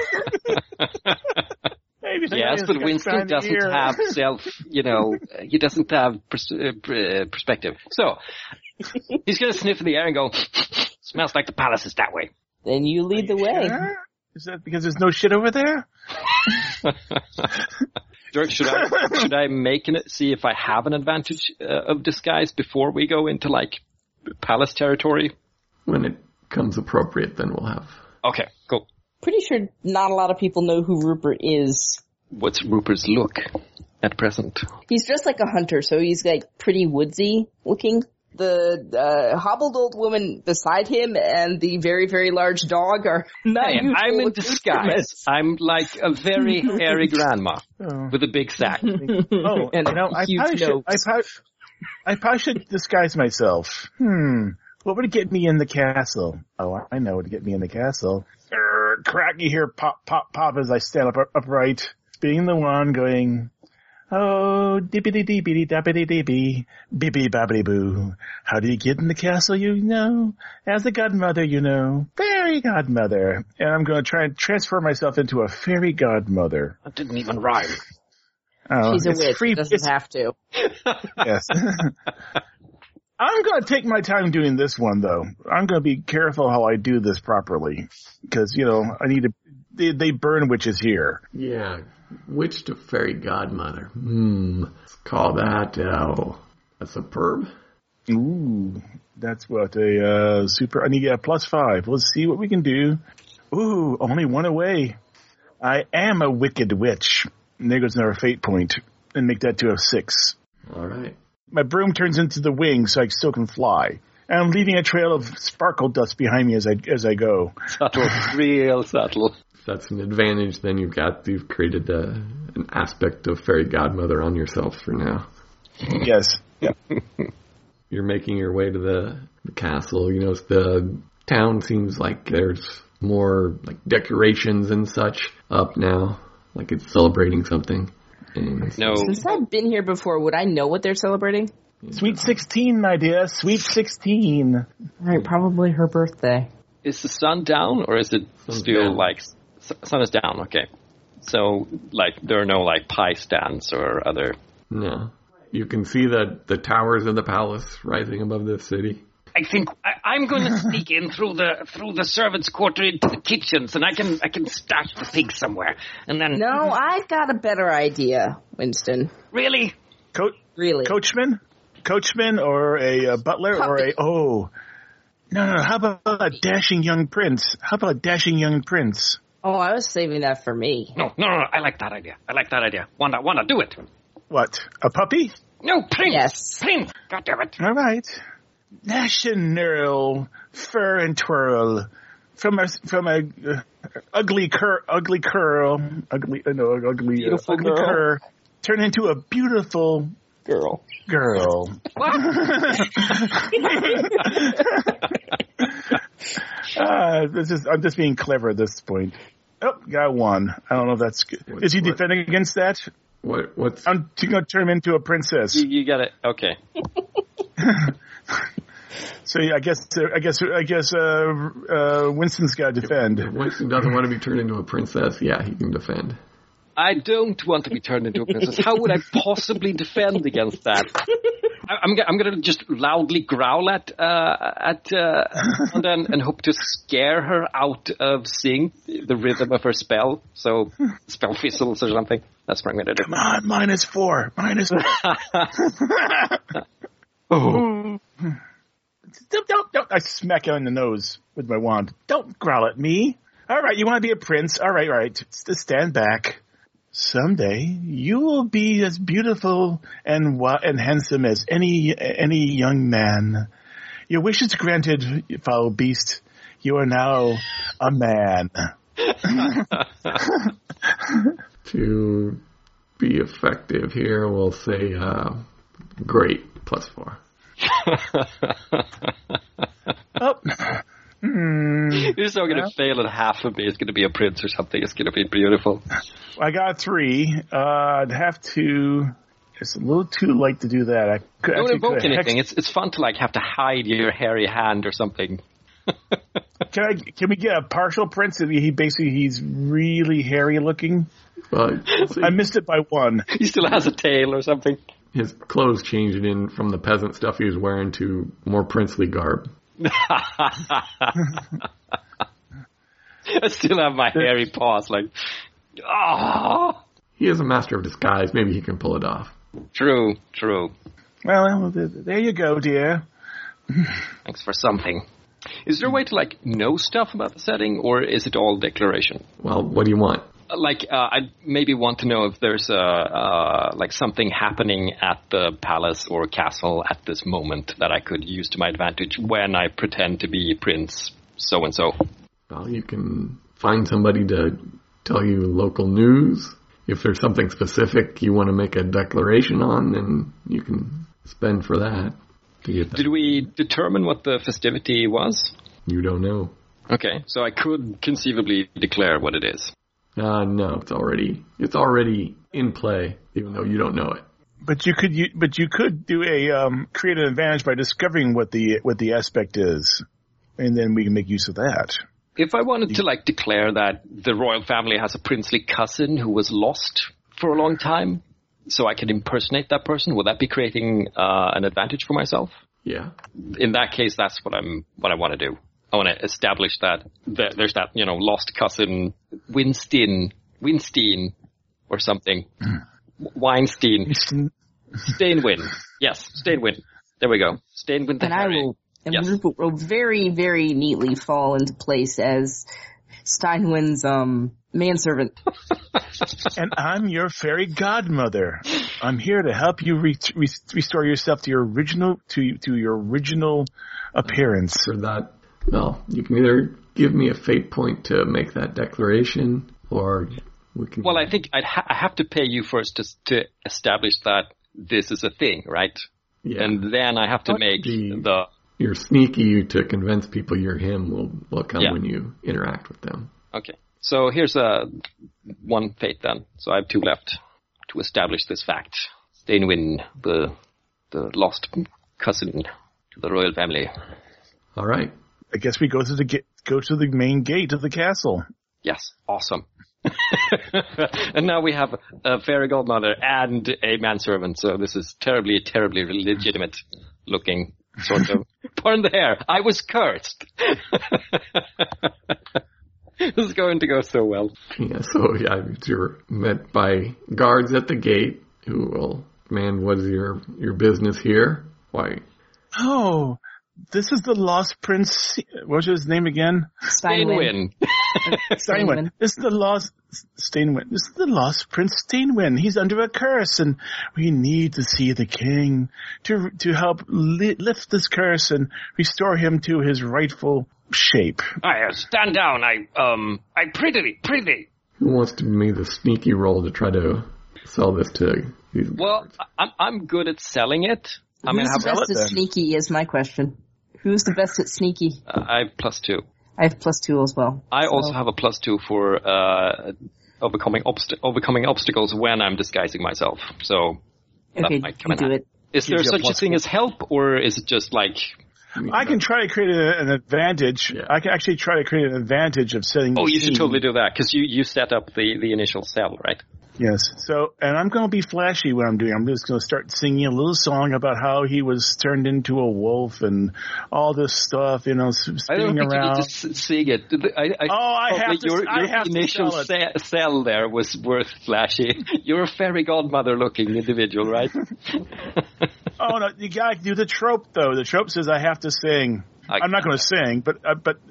Yes, but Winston doesn't have he doesn't have perspective. So, He's going to sniff in the air and go, smells like the palace is that way. Then you lead the way. Sure? Is that because there's no shit over there? George, should I make it, see if I have an advantage of disguise before we go into, like, palace territory? When it comes appropriate, then we'll have. Okay, cool. Pretty sure not a lot of people know who Rupert is. What's Rupert's look at present? He's dressed like a hunter, so he's like pretty woodsy looking. The hobbled old woman beside him and the very, very large dog are not Hey, I'm in disguise. I'm like a very hairy grandma with a big sack. Oh, And you know, I probably should disguise myself. What would get me in the castle? Oh, I know what would get me in the castle. Crack, you hear pop, pop, pop as I stand upright, being the one going, oh, dippity dippity dappity dippy, bippy babbity boo. How do you get in the castle, you know? As a godmother, you know. Fairy godmother. And I'm going to try and transfer myself into a fairy godmother. That didn't even rhyme. Oh, she's a witch. She doesn't have to. Yes. I'm going to take my time doing this one, though. I'm going to be careful how I do this properly. Because, you know, I need to... They burn witches here. Yeah. Witch to fairy godmother. Let's call that a superb. Ooh. That's what a super... I need a +5. Let's see what we can do. Ooh, only one away. I am a wicked witch. And there goes another fate point. And make that to a 6. All right. My broom turns into the wing so I still can fly. And I'm leaving a trail of sparkle dust behind me as I go. Subtle, real subtle. If that's an advantage, then you've created an aspect of fairy godmother on yourself for now. Yes. Yeah. You're making your way to the castle. You know, the town seems like there's more like decorations and such up now. Like it's celebrating something. No. Since I've been here before, would I know what they're celebrating? Sweet 16, my dear. Sweet 16. Right, probably her birthday. Is the sun down, or is it still down. like... Sun is down, okay. So, like, there are no, like, pie stands or other... No. You can see the towers of the palace rising above the city. I think I'm going to sneak in through the servants' quarter into the kitchens, and I can stash the pigs somewhere, and then. No, I've got a better idea, Winston. Really? Really? Coachman, or a butler, Puppy. or a no. How about a dashing young prince? Oh, I was saving that for me. No. I like that idea. Wanda, do it. What? A puppy? No, Prince. Yes. Prince. God damn it. All right. National fur and twirl from a ugly curl, Beautiful ugly girl. cur, turn into a beautiful Girl. I'm just being clever at this point. Oh, got one. I don't know if that's good. Is he defending against that? What's I'm going to turn him into a princess. You got it. Okay. So yeah, I guess Winston's got to defend. If Winston doesn't want to be turned into a princess, yeah, he can defend. I don't want to be turned into a princess. How would I possibly defend against that? I'm going to just loudly growl at Wanda and hope to scare her out of singing the rhythm of her spell. So spell fizzles or something. That's what I'm going to do. Come on, -4. Oh. Don't. I smack her in the nose with my wand. Don't growl at me. All right, you want to be a prince? All right. Just stand back. Someday you will be as beautiful and handsome as any young man. Your wish is granted, foul beast. You are now a man. To be effective here, we'll say great +4. You're so going to fail at half of me. It's going to be a prince or something. It's going to be beautiful. I got 3. I'd have to. It's a little too late to do that. Don't invoke anything. It's fun to like have to hide your hairy hand or something. Can we get a partial prince? He's really hairy looking. Well, I missed it by 1. He still has a tail or something. his clothes changed in from the peasant stuff he was wearing to more princely garb. I still have my hairy paws, like, oh. He is a master of disguise. Maybe he can pull it off. True. Well, there you go, dear. Thanks for something. Is there a way to, like, know stuff about the setting, or is it all declaration? Well, what do you want? Like, I maybe want to know if there's like something happening at the palace or castle at this moment that I could use to my advantage when I pretend to be Prince so-and-so. Well, you can find somebody to tell you local news. If there's something specific you want to make a declaration on, then you can spend for that. To get that. Did we determine what the festivity was? You don't know. Okay, so I could conceivably declare what it is. No, it's already in play, even though you don't know it. But you could do create an advantage by discovering what the aspect is, and then we can make use of that. If I wanted to, like, declare that the royal family has a princely cousin who was lost for a long time, so I can impersonate that person, would that be creating an advantage for myself? Yeah. In that case, that's what I want to do. I want to establish that there's that, lost cousin Winstein or something. Weinstein. Stainwin. Yes, Stainwin. There we go. Stainwin the And Harry. we will very, very neatly fall into place as Steinwin's manservant. And I'm your fairy godmother. I'm here to help you restore yourself to your original appearance. For that, well, you can either give me a fate point to make that declaration, or we can... Well, I think I have to pay you first to establish that this is a thing, right? Yeah. And then I have to make You're sneaky to convince people you're him will come when you interact with them. Okay. So here's one fate then. So I have 2 left to establish this fact. Stainwin, the lost cousin to the royal family. All right. I guess we go to the main gate of the castle. Yes, awesome. And now we have a fairy godmother and a manservant, so this is terribly, terribly legitimate looking, sort of. Pardon the hair, I was cursed. This is going to go so well. Yeah, so you're met by guards at the gate who will, man, what is your business here? Why? Oh, this is the lost prince. What's his name again? Stainwin. Stainwin. This is the lost Stainwin. This is the lost Prince Stainwin. He's under a curse, and we need to see the king to help lift this curse and restore him to his rightful shape. Stand down. I prithee. Who wants to make the sneaky role to try to sell this to these Well, I'm good at selling it. Who's the best at sneaky is my question. Who's the best at sneaky? I have +2. I have +2 as well. I also have a +2 for overcoming obstacles when I'm disguising myself. So okay, that might come in do handy. it. Is there such a thing as help, or is it just like... I can try to create an advantage. Yeah. I can actually try to create an advantage of setting the you scene. should totally do that, because you set up the initial cell, right? Yes. So, and I'm going to be flashy when I'm doing it. I'm just going to start singing a little song about how he was turned into a wolf and all this stuff, spinning around. I don't think you need to sing it. Your initial cell there was worth flashy. You're a fairy godmother looking individual, right? Oh, no, you got to do the trope, though. The trope says I have to sing. I'm not going to sing, but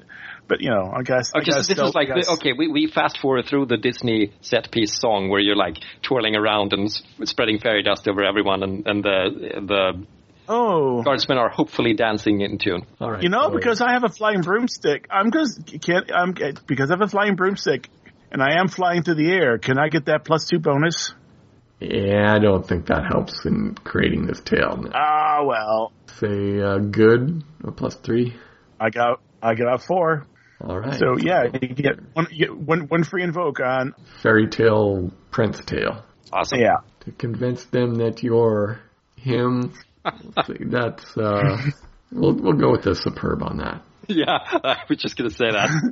I guess. Okay, so this is like, we fast forward through the Disney set piece song where you're like twirling around and spreading fairy dust over everyone, and the guardsmen are hopefully dancing in tune. All right, because I have a flying broomstick, because I have a flying broomstick, and I am flying through the air. Can I get that +2 bonus? Yeah, I don't think that helps in creating this tale. Ah, well. Say good, a +3. I got 4. All right. So yeah, you get one free invoke on Fairy Tale Prince Tale. Awesome. Yeah. To convince them that you're him. That's we'll go with the superb on that. Yeah, I was just gonna say that.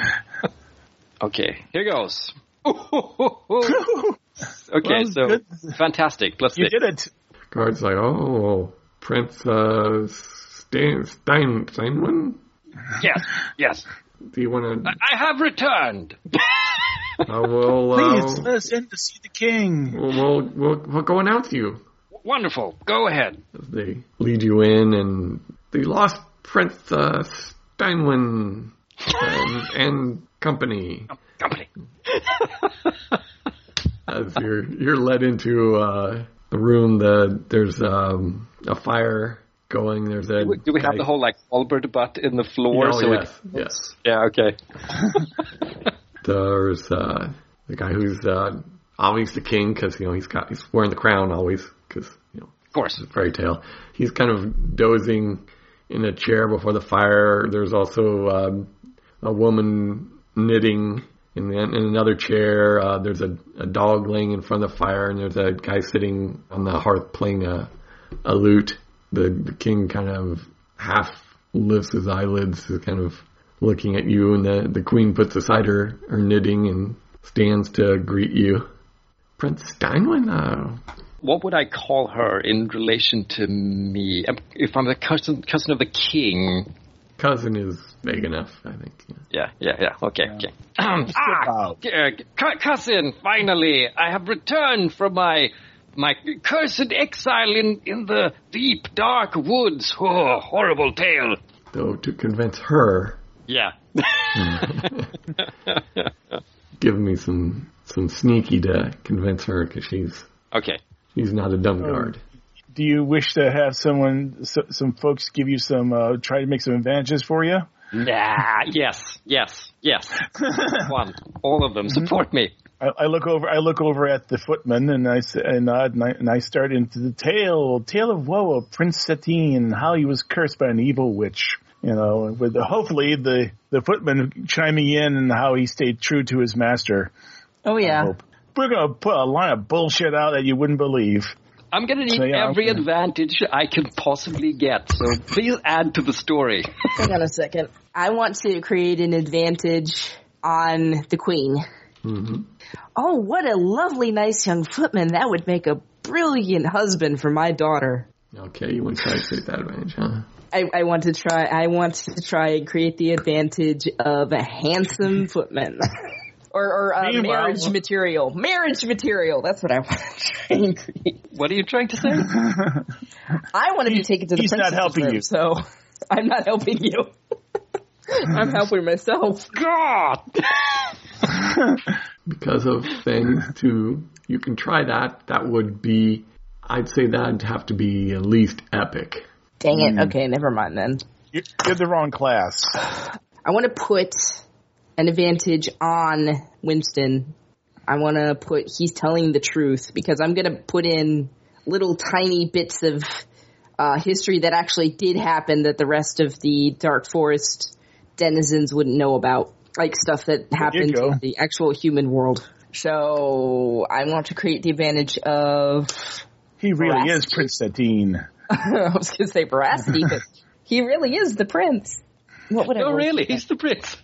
Okay, here goes. Okay, well, so good. fantastic. +6. You did it. Guard's like, oh, Prince Steinman? Yes. Do you want to... I have returned. Please, let us in to see the king. We'll go announce you. Wonderful. Go ahead. They lead you in, and the lost Prince Steinman and company. As you're led into the room, there's a fire going. There's a do we have the whole Albert butt in the floor? Yes. Yeah. Okay. There's the guy who's always the king because he's wearing the crown always because of course, it's a fairy tale. He's kind of dozing in a chair before the fire. There's also a woman knitting in another chair. There's a dog laying in front of the fire, and there's a guy sitting on the hearth playing a lute. The king kind of half lifts his eyelids, kind of looking at you, and the queen puts aside her knitting and stands to greet you. Prince Steinman? What would I call her in relation to me? If I'm the cousin of the king... Cousin is vague enough, I think. Yeah. Okay. Cousin, finally, I have returned from my cursed exile in the deep, dark woods. Oh, horrible tale. Though to convince her... Yeah. Give me some sneaky to convince her, because she's not a dumb guard. Do you wish to have some folks give you try to make some advantages for you? Nah, yes. One, all of them support me. I look over at the footman, and I start into the tale of woe of Prince Satine, how he was cursed by an evil witch. With hopefully the footman chiming in and how he stayed true to his master. Oh yeah. We're gonna put a line of bullshit out that you wouldn't believe. I'm going to need every advantage I can possibly get, so please add to the story. Hang on a second. I want to create an advantage on the queen. Mm-hmm. Oh, what a lovely, nice young footman. That would make a brilliant husband for my daughter. Okay, you want to try to create that advantage, huh? I want to try and create the advantage of a handsome footman. Or marriage material. Marriage material. That's what I want to try and create. What are you trying to say? I want to be taken to the princess not helping room, you. So I'm not helping you. I'm helping myself. God! Because of things you can try that. That would be, I'd say that'd have to be at least epic. Dang it. Okay, never mind then. You're the wrong class. I want to put an advantage on Winston. I want to put he's telling the truth, because I'm going to put in little tiny bits of history that actually did happen that the rest of the Dark Forest denizens wouldn't know about, like stuff that happened in the actual human world. So I want to create the advantage of he really veracity. is Prince Satine. I was going to say veracity, but he really is the prince. What would I really, he's the prince.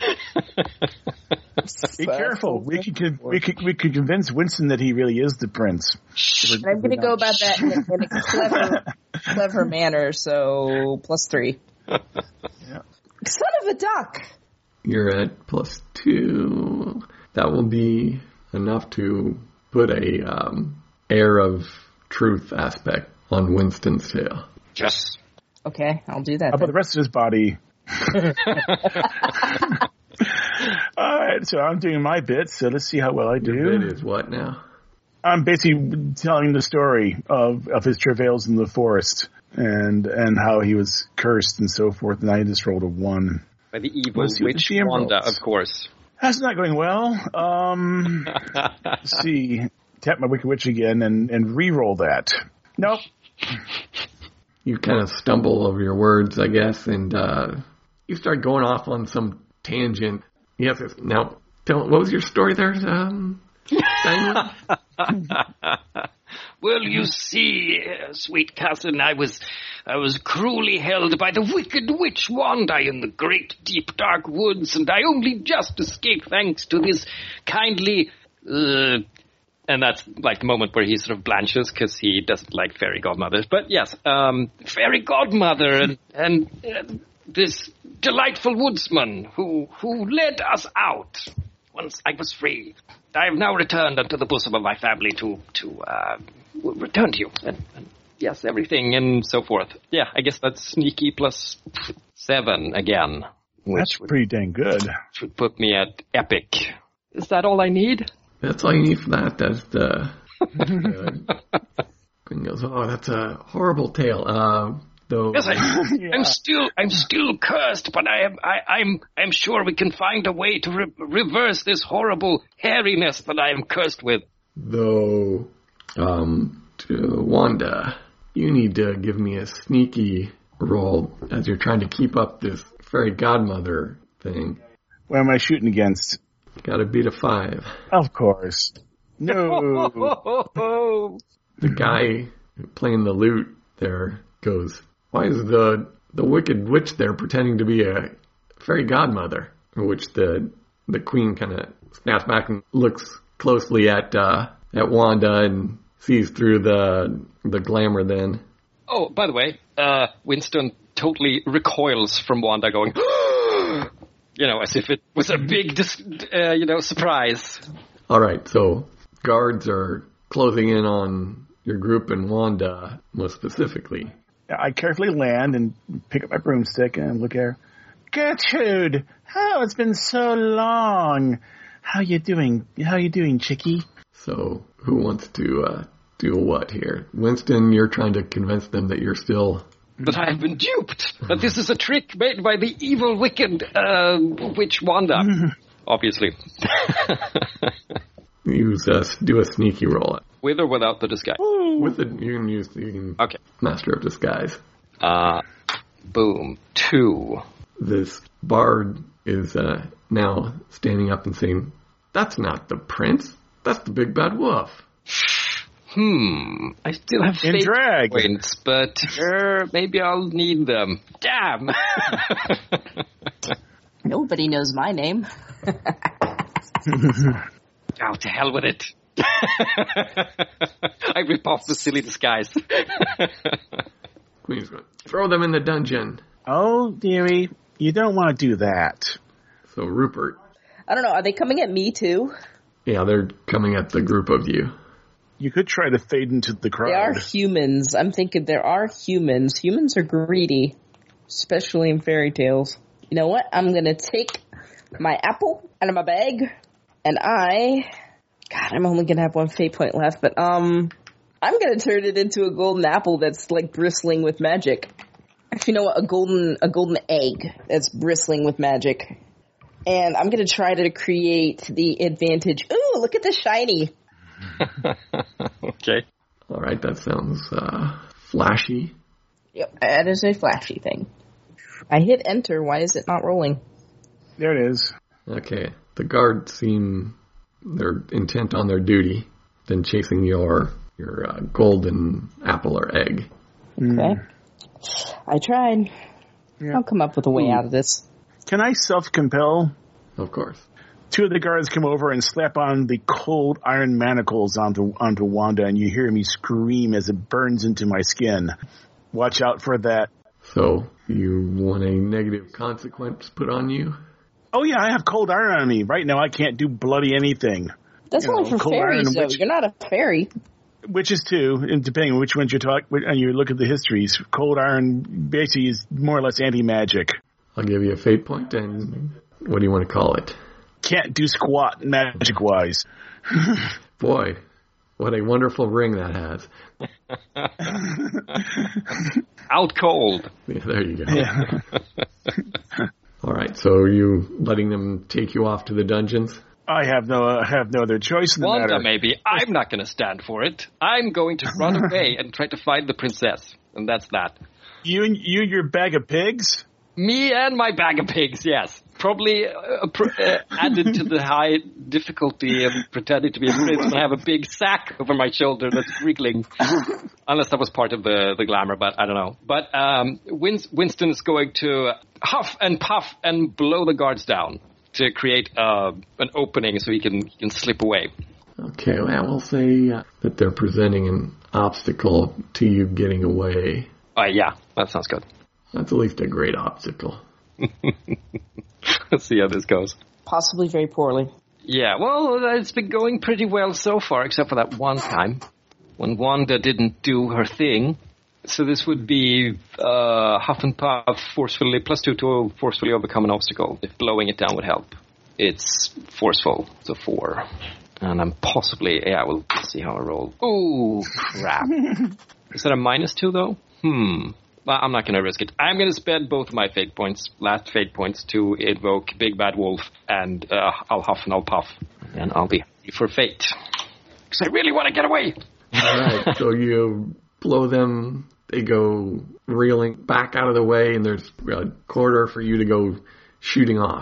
Be careful. We could convince Winston that he really is the prince. I'm going to go about that in a clever manner. So +3. Yeah. Son of a duck. You're at +2. That will be enough to put a air of truth aspect on Winston's tale. Yes. Okay, I'll do that. How about the rest of his body? All right, so I'm doing my bit, so let's see how well I do. Your bit is what now? I'm basically telling the story of his travails in the forest and how he was cursed and so forth, and I just rolled a 1. By the evil witch Wanda, of course. That's not going well. Let's see. Tap my Wicked Witch again and re-roll that. Nope. You kind of stumble over your words, I guess, and you start going off on some tangent. Yes. Now, what was your story there, Simon? Well, you see, sweet cousin, I was cruelly held by the wicked witch Wanda in the great, deep, dark woods, and I only just escaped thanks to this kindly And that's like the moment where he sort of blanches because he doesn't like fairy godmothers. But yes, fairy godmother and this delightful woodsman who led us out once I was free. I have now returned unto the bosom of my family to return to you. And yes, everything and so forth. Yeah, I guess that's sneaky plus 7 again. That's pretty dang good. Should put me at epic. Is that all I need? That's all you need for that. That's the... Quinn goes, oh, that's a horrible tale. Though... Yes, I'm still cursed, but I'm sure we can find a way to reverse this horrible hairiness that I am cursed with. Though, to Wanda, you need to give me a sneaky roll as you're trying to keep up this fairy godmother thing. What am I shooting against? Gotta beat a 5. Of course. No. The guy playing the lute there goes, why is the wicked witch there pretending to be a fairy godmother? Which the queen kind of snaps back and looks closely at Wanda and sees through the glamour then. Oh, by the way, Winston totally recoils from Wanda going, as if it was a big, surprise. All right, so guards are closing in on your group and Wanda most specifically. I carefully land and pick up my broomstick and look at her. Gertrude! Oh, it's been so long. How you doing? Chickie? So, who wants to do what here? Winston, you're trying to convince them that you're still... That I have been duped. That this is a trick made by the evil, wicked witch Wanda. Obviously. Do a sneaky roll. With or without the disguise? With it, you can okay. Master of Disguise. Boom. 2. This bard is now standing up and saying, that's not the prince. That's the big bad wolf. I still have in drag points, but maybe I'll need them. Damn! Nobody knows my name. Oh, to hell with it. I rip off the silly disguise. Queen's going, throw them in the dungeon. Oh, dearie, you don't want to do that. So, Rupert. I don't know, are they coming at me too? Yeah, they're coming at the group of you. You could try to fade into the crowd. They are humans. I'm thinking there are humans. Humans are greedy, especially in fairy tales. You know what? I'm going to take my apple out of my bag, and I'm only going to have 1 fate point left, but I'm going to turn it into a golden apple that's like bristling with magic. Actually, you know what? A golden egg that's bristling with magic. And I'm going to try to create the advantage. Ooh, look at the shiny. Okay. All right, that sounds flashy. Yep, that is a flashy thing. I hit enter. Why is it not rolling? There it is. Okay. The guards seem they're intent on their duty than chasing your golden apple or egg. Okay. I tried. Yeah. I'll come up with a way out of this. Can I self-compel? Of course. 2 of the guards come over and slap on the cold iron manacles onto Wanda, and you hear me scream as it burns into my skin. Watch out for that. So, you want a negative consequence put on you? Oh yeah, I have cold iron on me. Right now I can't do bloody anything. That's only for fairies, though. You're not a fairy. Witches too, and depending on which ones you talk, and you look at the histories, cold iron basically is more or less anti-magic. I'll give you a fate point, and what do you want to call it? Can't do squat magic-wise. Boy, what a wonderful ring that has. Out cold. Yeah, there you go. Yeah. All right, so are you letting them take you off to the dungeons? I have no other choice in the Wanda, matter. maybe. I'm not going to stand for it. I'm going to run away and try to find the princess. And that's that. You and your bag of pigs? Me and my bag of pigs, yes. Probably added to the high difficulty of pretending to be a prince and have a big sack over my shoulder that's wriggling. Unless that was part of the glamour, but I don't know. But Winston's going to huff and puff and blow the guards down to create an opening so he can slip away. Okay, well, we'll say that they're presenting an obstacle to you getting away. Yeah, that sounds good. That's at least a great obstacle. Let's see how this goes. Possibly very poorly. Yeah, well, it's been going pretty well so far, except for that one time when Wanda didn't do her thing. So this would be Huff and Puff forcefully, +2 to forcefully overcome an obstacle. If blowing it down would help. It's forceful, so 4. And I'm possibly, we'll see how I roll. Ooh, crap. Is that a -2 though? Well, I'm not going to risk it. I'm going to spend both of my fate points, last fate points, to invoke Big Bad Wolf, and I'll huff and I'll puff. And I'll be happy for fate. Because I really want to get away! Alright, so you blow them, they go reeling back out of the way, and there's a corridor for you to go shooting off.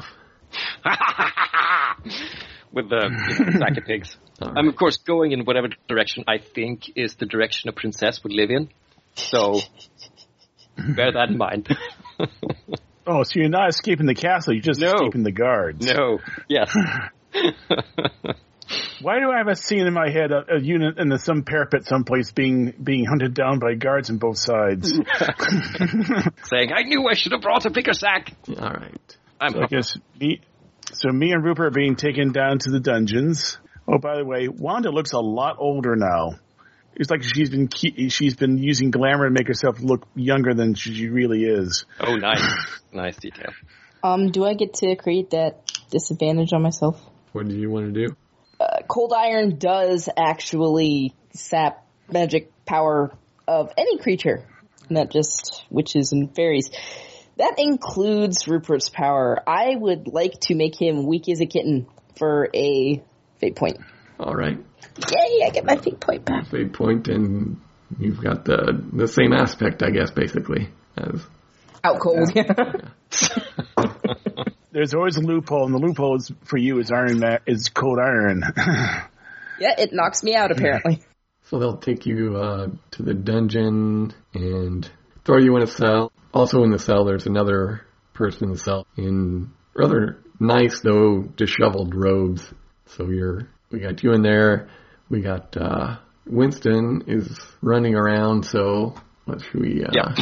With the sack of pigs. Right. I'm, of course, going in whatever direction I think is the direction a princess would live in. So, bear that in mind. Oh, so you're not escaping the castle, you're just escaping the guards. No, yes. Why do I have a scene in my head, a unit in some parapet someplace being hunted down by guards on both sides? Saying, I knew I should have brought a bigger sack. All right. So I guess me and Rupert are being taken down to the dungeons. Oh, by the way, Wanda looks a lot older now. It's like she's been using glamour to make herself look younger than she really is. Oh, nice. Nice detail. Do I get to create that disadvantage on myself? What do you want to do? Cold Iron does actually sap magic power of any creature, not just witches and fairies. That includes Rupert's power. I would like to make him weak as a kitten for a fate point. All right. Yay, I get my fate point back. Fate point, and you've got the same aspect, I guess, basically, as... Out cold. Yeah. There's always a loophole, and the loophole for you is Cold Iron. Yeah, it knocks me out, apparently. So they'll take you to the dungeon and throw you in a cell. Also in the cell, there's another person in the cell in rather nice, though disheveled robes. So we got you in there. We got Winston is running around. So what should we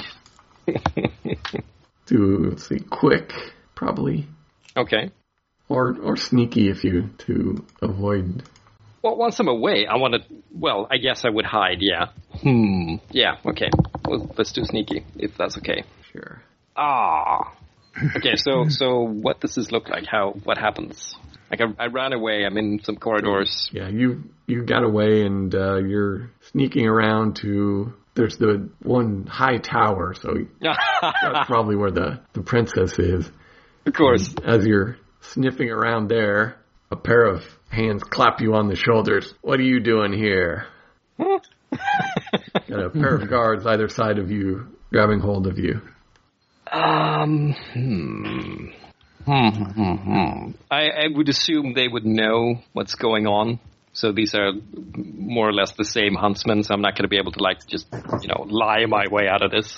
do? Let's see, quick, probably. Okay. Or sneaky to avoid. Well, once I'm away, I want to... Well, I guess I would hide, yeah. Yeah, okay. Well, let's do sneaky, if that's okay. Sure. Okay, so what does this look like? What happens? Like, I ran away, I'm in some corridors. Yeah, you got away, and you're sneaking around to... There's the one high tower, so that's probably where the princess is. Of course. And as you're sniffing around there, a pair of hands clap you on the shoulders. What are you doing here? Got a pair of guards either side of you, grabbing hold of you. I would assume they would know what's going on. So these are more or less the same huntsmen, so I'm not going to be able to just, lie my way out of this.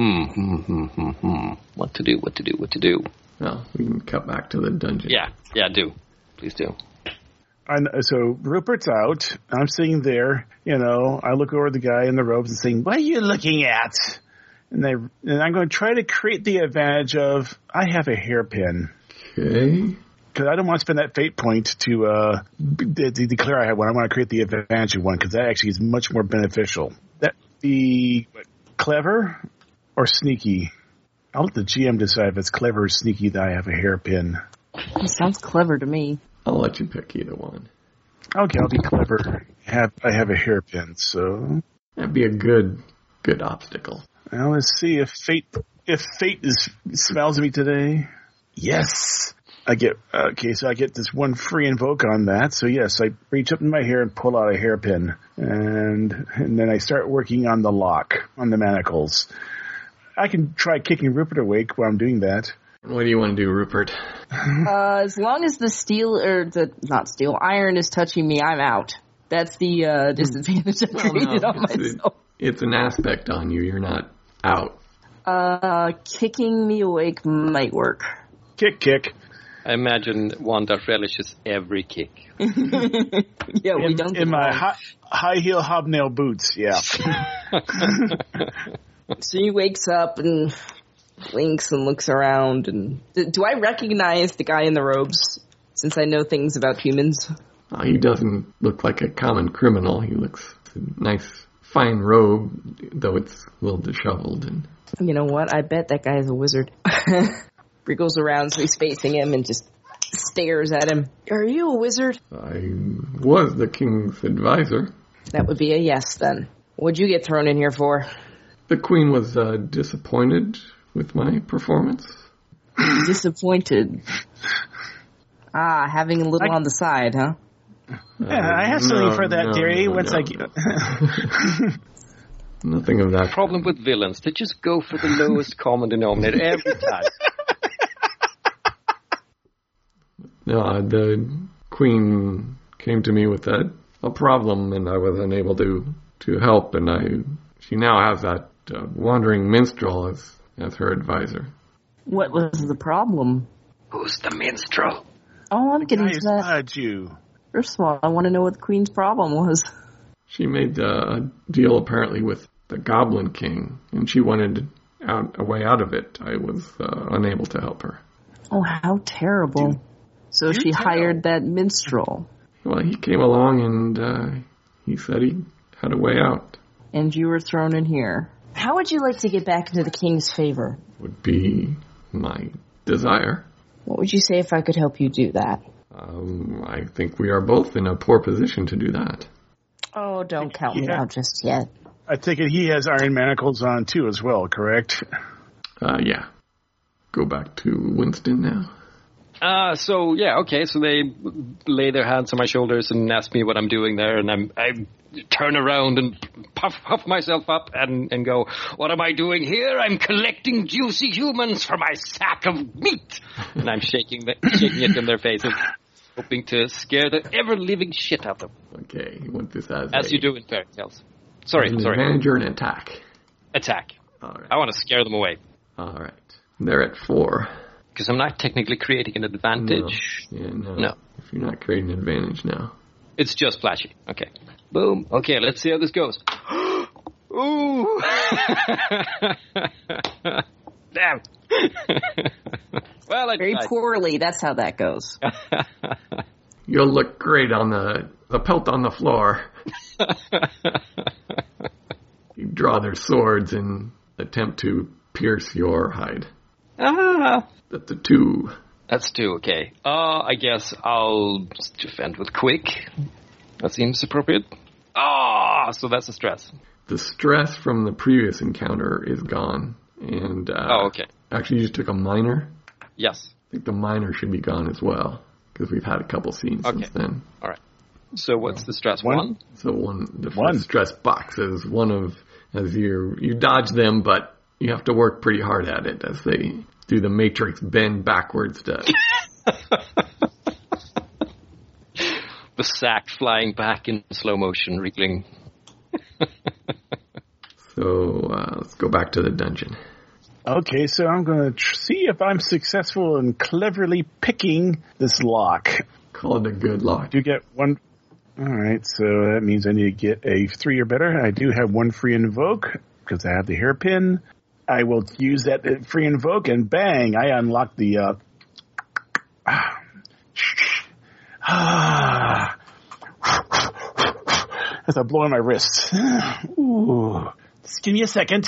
What to do? Well, we can cut back to the dungeon. Yeah, do. Please do. So Rupert's out. I'm sitting there, I look over at the guy in the robes and saying, what are you looking at? And I'm going to try to create the advantage of, I have a hairpin. Okay. Because I don't want to spend that fate point to declare I have one. I want to create the advantage of one, because that actually is much more beneficial. That be clever or sneaky? I'll let the GM decide if it's clever or sneaky that I have a hairpin. It sounds clever to me. I'll let you pick either one. Okay, I'll be clever. I have a hairpin, so... That'd be a good obstacle. Well, let's see if fate smiles at me today. Yes! I get this one free invoke on that. So yes, I reach up in my hair and pull out a hairpin. And then I start working on the lock, on the manacles. I can try kicking Rupert awake while I'm doing that. What do you want to do, Rupert? As long as the iron is touching me, I'm out. That's the disadvantage I created on myself. It's an aspect on you. You're not out. Kicking me awake might work. Kick. I imagine Wanda relishes every kick. Yeah, we don't. In my high heel hobnail boots, yeah. So he wakes up and blinks and looks around. And do I recognize the guy in the robes? Since I know things about humans. He doesn't look like a common criminal. He looks a nice, fine robe, though it's a little disheveled. And you know what? I bet that guy is a wizard. Wriggles around so he's facing him and just stares at him. Are you a wizard? I was the king's advisor. That would be a yes, then. What'd you get thrown in here for? The queen was disappointed with my performance. Disappointed? Having a little on the side, huh? Yeah, I have something for that, dearie. Nothing of that. Problem with villains, they just go for the lowest common denominator every time. No, the queen came to me with a problem, and I was unable to help, and she now has that wandering minstrel as her advisor. What was the problem? Who's the minstrel? Oh, I'm getting to that. Spud you. First of all, I want to know what the queen's problem was. She made a deal apparently with the Goblin King, and she wanted a way out of it. I was unable to help her. Oh, how terrible. So she hired that minstrel. Well, he came along and he said he had a way out. And you were thrown in here. How would you like to get back into the king's favor? Would be my desire. What would you say if I could help you do that? I think we are both in a poor position to do that. Oh, don't count me out just yet. I take it he has iron manacles on too as well, correct? Yeah. Go back to Winston now. So they lay their hands on my shoulders and ask me what I'm doing there, and I turn around and puff myself up and go, what am I doing here? I'm collecting juicy humans for my sack of meat. And I'm shaking it in their faces, hoping to scare the ever-living shit out of them. Okay, you want this as you do in fairy tales. Sorry. Advantage or an attack? Attack. All right. I want to scare them away. All right. They're at 4. Because I'm not technically creating an advantage. No. If you're not creating an advantage now. It's just flashy. Okay. Boom. Okay, let's see how this goes. Ooh. Damn. Well, I Very poorly. That's how that goes. You'll look great on the pelt on the floor. You draw their swords and attempt to pierce your hide. That's a 2. That's 2, okay. I guess I'll defend with quick. That seems appropriate. So that's a stress. The stress from the previous encounter is gone. And okay. Actually, you just took a minor. Yes. I think the minor should be gone as well, because we've had a couple scenes since then. All right. So what's the stress? 1? So the first stress box is as you dodge them, but you have to work pretty hard at it as they do the Matrix bend backwards to... The sack flying back in slow motion, wriggling. So let's go back to the dungeon. Okay, so I'm going to see if I'm successful in cleverly picking this lock. Call it a good lock. You get 1... All right, so that means I need to get a 3 or better. I do have 1 free invoke because I have the hairpin. I will use that free invoke, and bang, I unlock the... As I blow in my wrist. Ooh. Just give me a second.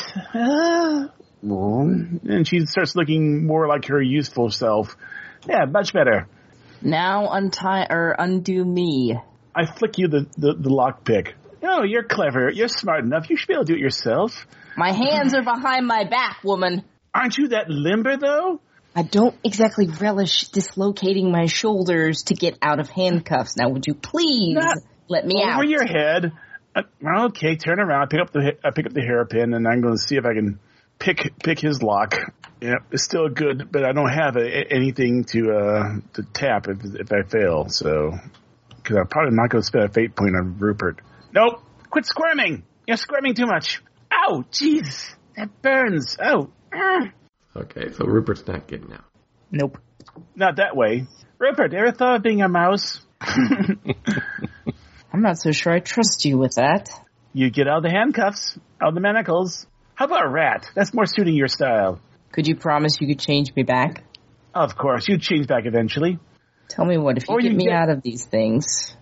And she starts looking more like her youthful self. Yeah, much better. Now undo me. I flick you the lockpick. Oh, you're clever. You're smart enough. You should be able to do it yourself. My hands are behind my back, woman. Aren't you that limber, though? I don't exactly relish dislocating my shoulders to get out of handcuffs. Now, would you please let me out? Over your head. Okay, turn around. Pick up the hairpin, and I'm going to see if I can pick his lock. Yeah, it's still good, but I don't have anything to tap if I fail. So, because I'm probably not going to spend a fate point on Rupert. Nope. Quit squirming. You're squirming too much. Ow, jeez, that burns. Oh. Okay, so Rupert's not getting out. Nope. Not that way. Rupert, ever thought of being a mouse? I'm not so sure I trust you with that. You get out of the handcuffs, out of the manacles. How about a rat? That's more suiting your style. Could you promise you could change me back? Of course, you'd change back eventually. Tell me what, if you get me out of these things,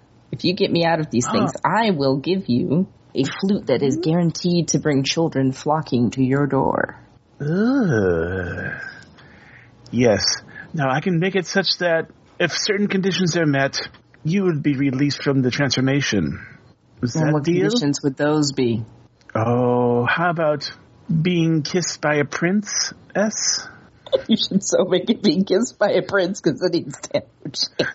I will give you a flute that is guaranteed to bring children flocking to your door. Yes. Now, I can make it such that if certain conditions are met, you would be released from the transformation. Is that what deal? Conditions would those be? Oh, how about being kissed by a prince? You should so make it being kissed by a prince, because then he'd stand no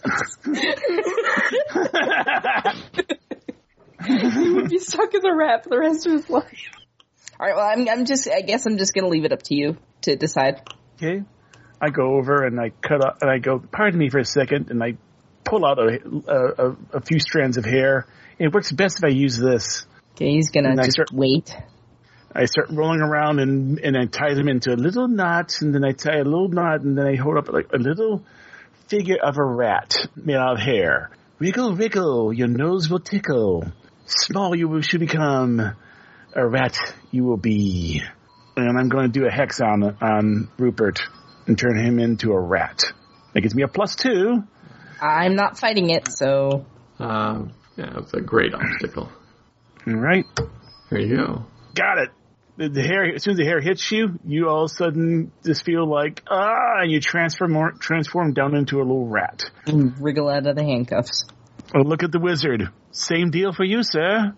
chance. He would be stuck as a rat for the rest of his life. All right, well, I guess I'm just going to leave it up to you to decide. Okay. I go over and I cut up and I go, pardon me for a second, and I pull out a few strands of hair. It works best if I use this. Okay, he's going to just wait. I start rolling around and I tie them into a little knot, and then I tie a little knot, and then I hold up like a little figure of a rat made out of hair. Wiggle, wiggle, your nose will tickle. Small you should become, a rat you will be. And I'm going to do a hex on Rupert and turn him into a rat. That gives me a +2. I'm not fighting it, so... Yeah, it's a great obstacle. All right. There you go. Got it. The hair, as soon as the hair hits you, you all of a sudden just feel like, and you transform down into a little rat. And wriggle out of the handcuffs. Oh, look at the wizard. Same deal for you, sir.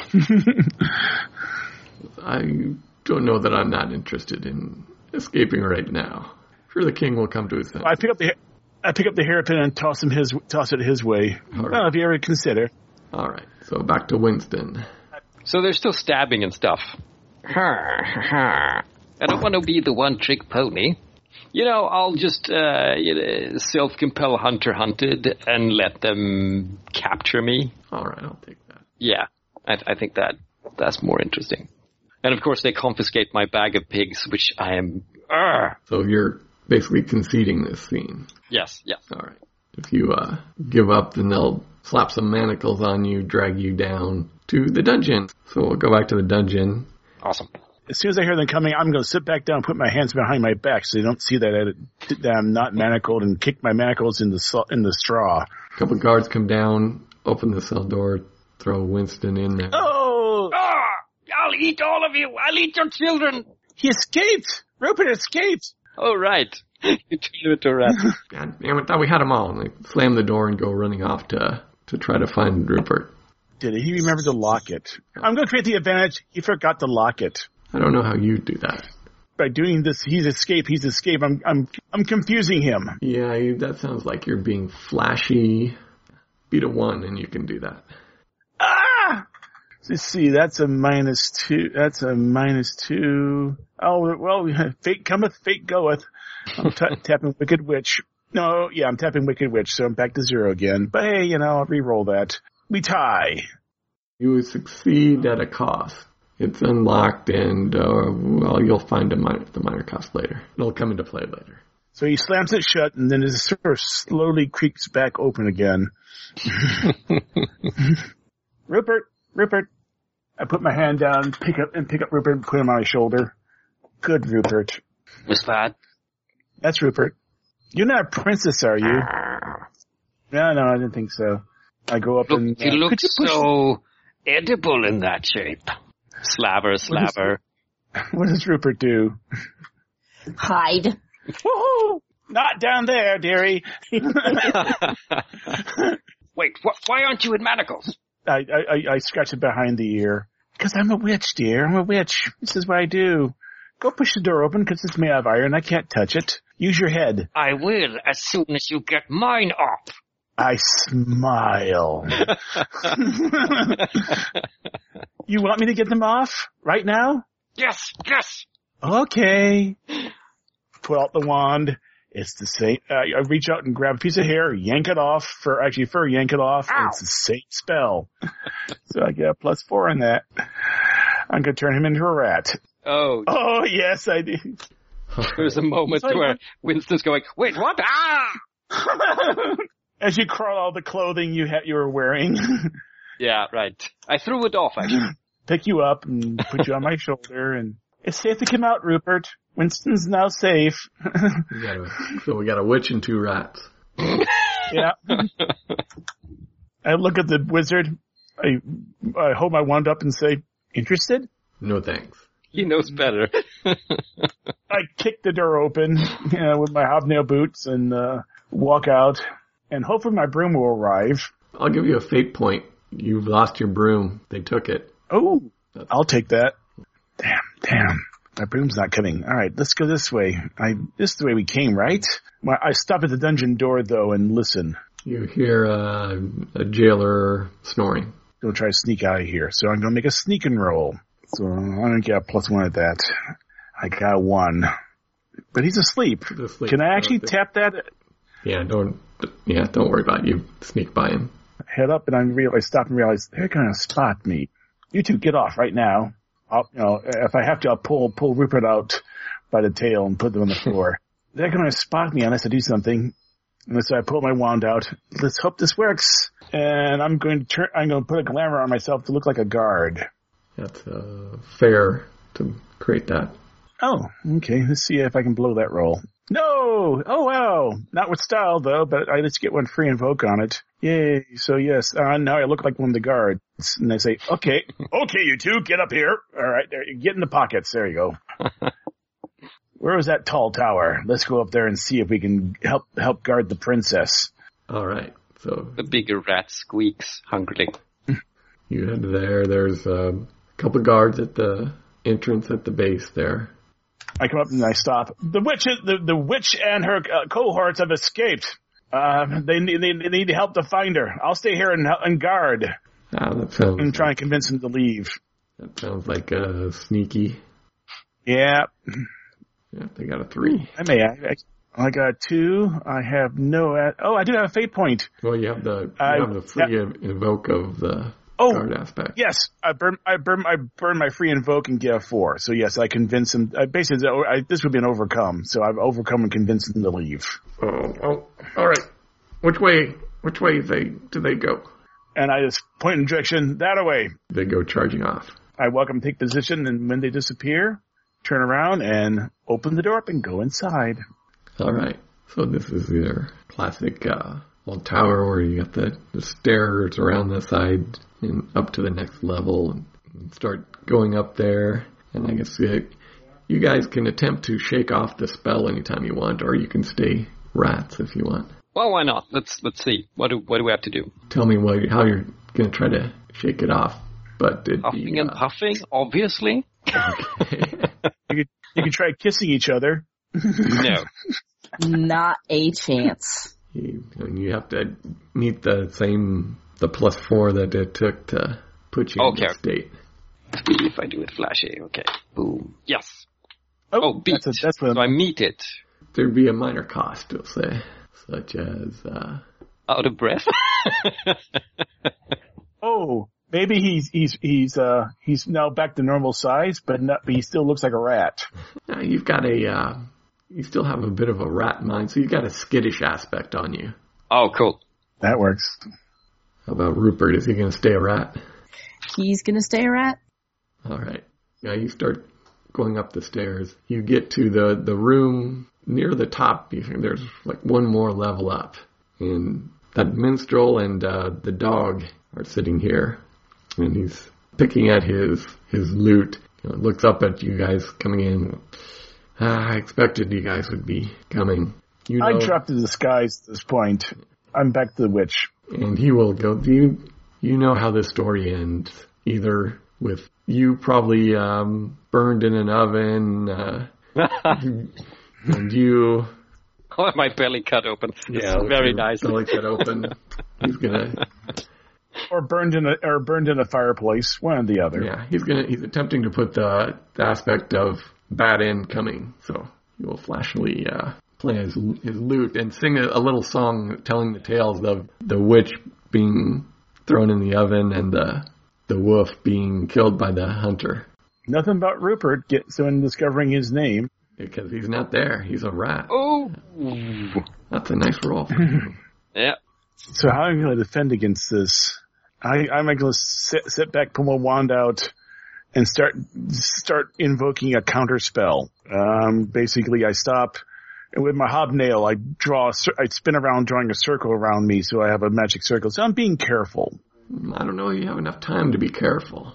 I don't know that I'm not interested in escaping right now. Sure, the king will come to his senses. I pick up the hairpin and toss it his way. Right. Well, if you ever consider. All right, so back to Winston. So they're still stabbing and stuff. I don't want to be the one-trick pony. I'll just self-compel Hunter hunted and let them capture me. All right, I'll take that. Yeah, I think that's more interesting. And of course, they confiscate my bag of pigs, which I am. So you're basically conceding this scene. Yes. Yeah. All right. If you give up, then they'll slap some manacles on you, drag you down to the dungeon. So we'll go back to the dungeon. Awesome. As soon as I hear them coming, I'm going to sit back down and put my hands behind my back so they don't see that I'm not manacled, and kick my manacles in the straw. A couple of guards come down, open the cell door, throw Winston in there. Oh! I'll eat all of you. I'll eat your children. He escaped! Rupert escaped! Oh, right. You turned it to a rat. God damn it, thought we had them all. And they slam the door and go running off to try to find Rupert. Did he remember to lock it? I'm going to create the advantage. He forgot to lock it. I don't know how you do that. By doing this, he's escaped. I'm confusing him. Yeah, that sounds like you're being flashy. Beat a 1 and you can do that. Let's see, that's a -2. That's a -2. Oh, well, fate cometh, fate goeth. I'm tapping Wicked Witch. No, yeah, I'm tapping Wicked Witch, so I'm back to 0 again. But hey, I'll re-roll that. We tie. You succeed at a cost. It's unlocked, and, you'll find the minor cost later. It'll come into play later. So he slams it shut, and then it sort of slowly creaks back open again. Rupert. I put my hand down, pick up Rupert and put him on my shoulder. Good, Rupert. What's that? That's Rupert. You're not a princess, are you? No, I didn't think so. I go up and... You look so edible in that shape. Slaver. What does Rupert do? Hide. Woohoo! Not down there, dearie. Wait, why aren't you in manacles? I scratch it behind the ear. Because I'm a witch, dear. I'm a witch. This is what I do. Go push the door open because it's made out of iron. I can't touch it. Use your head. I will as soon as you get mine off. I smile. You want me to get them off right now? Yes. Okay. Pull out the wand. It's the same. I reach out and grab a piece of hair, yank it off, yank it off. And it's the same spell. So I get a +4 in that. I'm going to turn him into a rat. Oh. Oh, yes, I do. There's a moment where Winston's going, wait, what? Ah! As you crawl out the clothing you were wearing. Yeah, right. I threw it off, actually. Pick you up and put you on my shoulder, and it's safe to come out, Rupert. Winston's now safe. So we got a witch and 2 rats. Yeah. I look at the wizard. I hold my wand up and say, interested? No thanks. He knows better. I kick the door open with my hobnail boots and walk out, and hopefully my broom will arrive. I'll give you a fate point. You've lost your broom. They took it. Oh, I'll take that. Damn. My broom's not coming. All right, let's go this way. This is the way we came, right? I stop at the dungeon door, though, and listen. You hear a jailer snoring. Gonna try to sneak out of here. So I'm gonna make a sneaking roll. So I'm gonna get a +1 at that. I got a 1. But he's asleep. Can I actually tap that? Yeah, don't worry about it. You sneak by him. Head up, and I stop and realize they're gonna spot me. You two get off right now. If I have to, I'll pull Rupert out by the tail and put them on the floor. They're gonna spot me unless I do something. And so I pull my wand out. Let's hope this works. And I'm going to put a glamour on myself to look like a guard. That's fair to create that. Oh, okay. Let's see if I can blow that roll. No! Oh, wow. Not with style, though, but I just get one free invoke on it. Yay. So, yes. Now I look like one of the guards. And they say, okay, you two, get up here. All right, there, get in the pockets. There you go. Where was that tall tower? Let's go up there and see if we can help guard the princess. All right. So the bigger rat squeaks hungrily. You head there. There's a couple guards at the entrance at the base there. I come up and I stop. The witch and her cohorts have escaped. They need help to find her. I'll stay here and guard. That sounds. And try and convince them to leave. That sounds like sneaky. Yeah. Yeah, they got a 3. I got a 2. I have no. I do have a fate point. Well, you have the free invoke of the guard aspect. Yes, I burn my free invoke and get a 4. So yes, I convince him. Basically, this would be an overcome. So I've overcome and convinced them to leave. Oh, all right. Which way do they go? And I just point in direction that way. They go charging off. I walk them, take position, and when they disappear, turn around and open the door up and go inside. All right. So this is your classic old tower where you got the stairs around the side and up to the next level and start going up there. And I guess you guys can attempt to shake off the spell anytime you want, or you can stay rats if you want. Well, why not? Let's see. What do we have to do? Tell me how you're going to try to shake it off. But Huffing and puffing, obviously. Okay. You can try kissing each other. No. Not a chance. You have to meet the +4 that it took to put you in that state. If I do it flashy, okay. Boom. Yes. Beat. That's what so I meet it. There'd be a minor cost, we'll say, such as out of breath. Maybe he's now back to normal size, but he still looks like a rat. Now you've got you still have a bit of a rat mind, so you've got a skittish aspect on you. Oh, cool. That works. How about Rupert? Is he going to stay a rat? He's going to stay a rat? All right. Yeah, you start going up the stairs. You get to the room near the top. There's like one more level up. And that minstrel and the dog are sitting here. And he's picking at his lute. Looks up at you guys coming in. I expected you guys would be coming. I dropped to the skies at this point. I'm back to the witch. And he will go, you know how this story ends. Either with you probably burned in an oven, and you... Oh, my belly cut open. Yeah, very nice. Belly cut open. He's gonna... Or burned in a fireplace, one or the other. Yeah, he's attempting to put the aspect of bad end coming. So he will flashily play his lute and sing a little song telling the tales of the witch being thrown in the oven and the wolf being killed by the hunter. Nothing about Rupert someone discovering his name. Because he's not there. He's a rat. Oh! That's a nice roll for you. Yeah. So how am I going to defend against this? I'm going to sit back, pull my wand out, and start invoking a counter spell. Basically, I stop, and with my hobnail, I spin around, drawing a circle around me, so I have a magic circle. So I'm being careful. I don't know if you have enough time to be careful.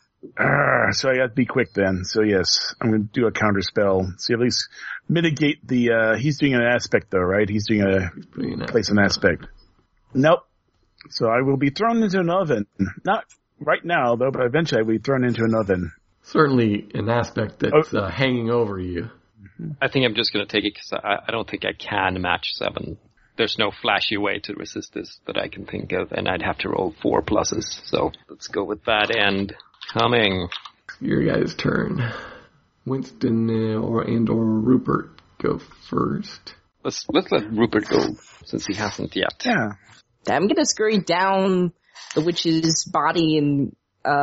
So I have to be quick then. So yes, I'm going to do a counter spell. So at least mitigate the, he's doing an aspect though, right? He's doing place an aspect. Nope. So I will be thrown into an oven. Not right now though, but eventually I will be thrown into an oven. Certainly an aspect that's hanging over you. I think I'm just going to take it because I don't think I can match 7. There's no flashy way to resist this that I can think of, and I'd have to roll 4 pluses. So let's go with that end. Coming. Your guys' turn. Winston or Rupert go first. Let's let Rupert go since he hasn't yet. Yeah. I'm gonna scurry down the witch's body and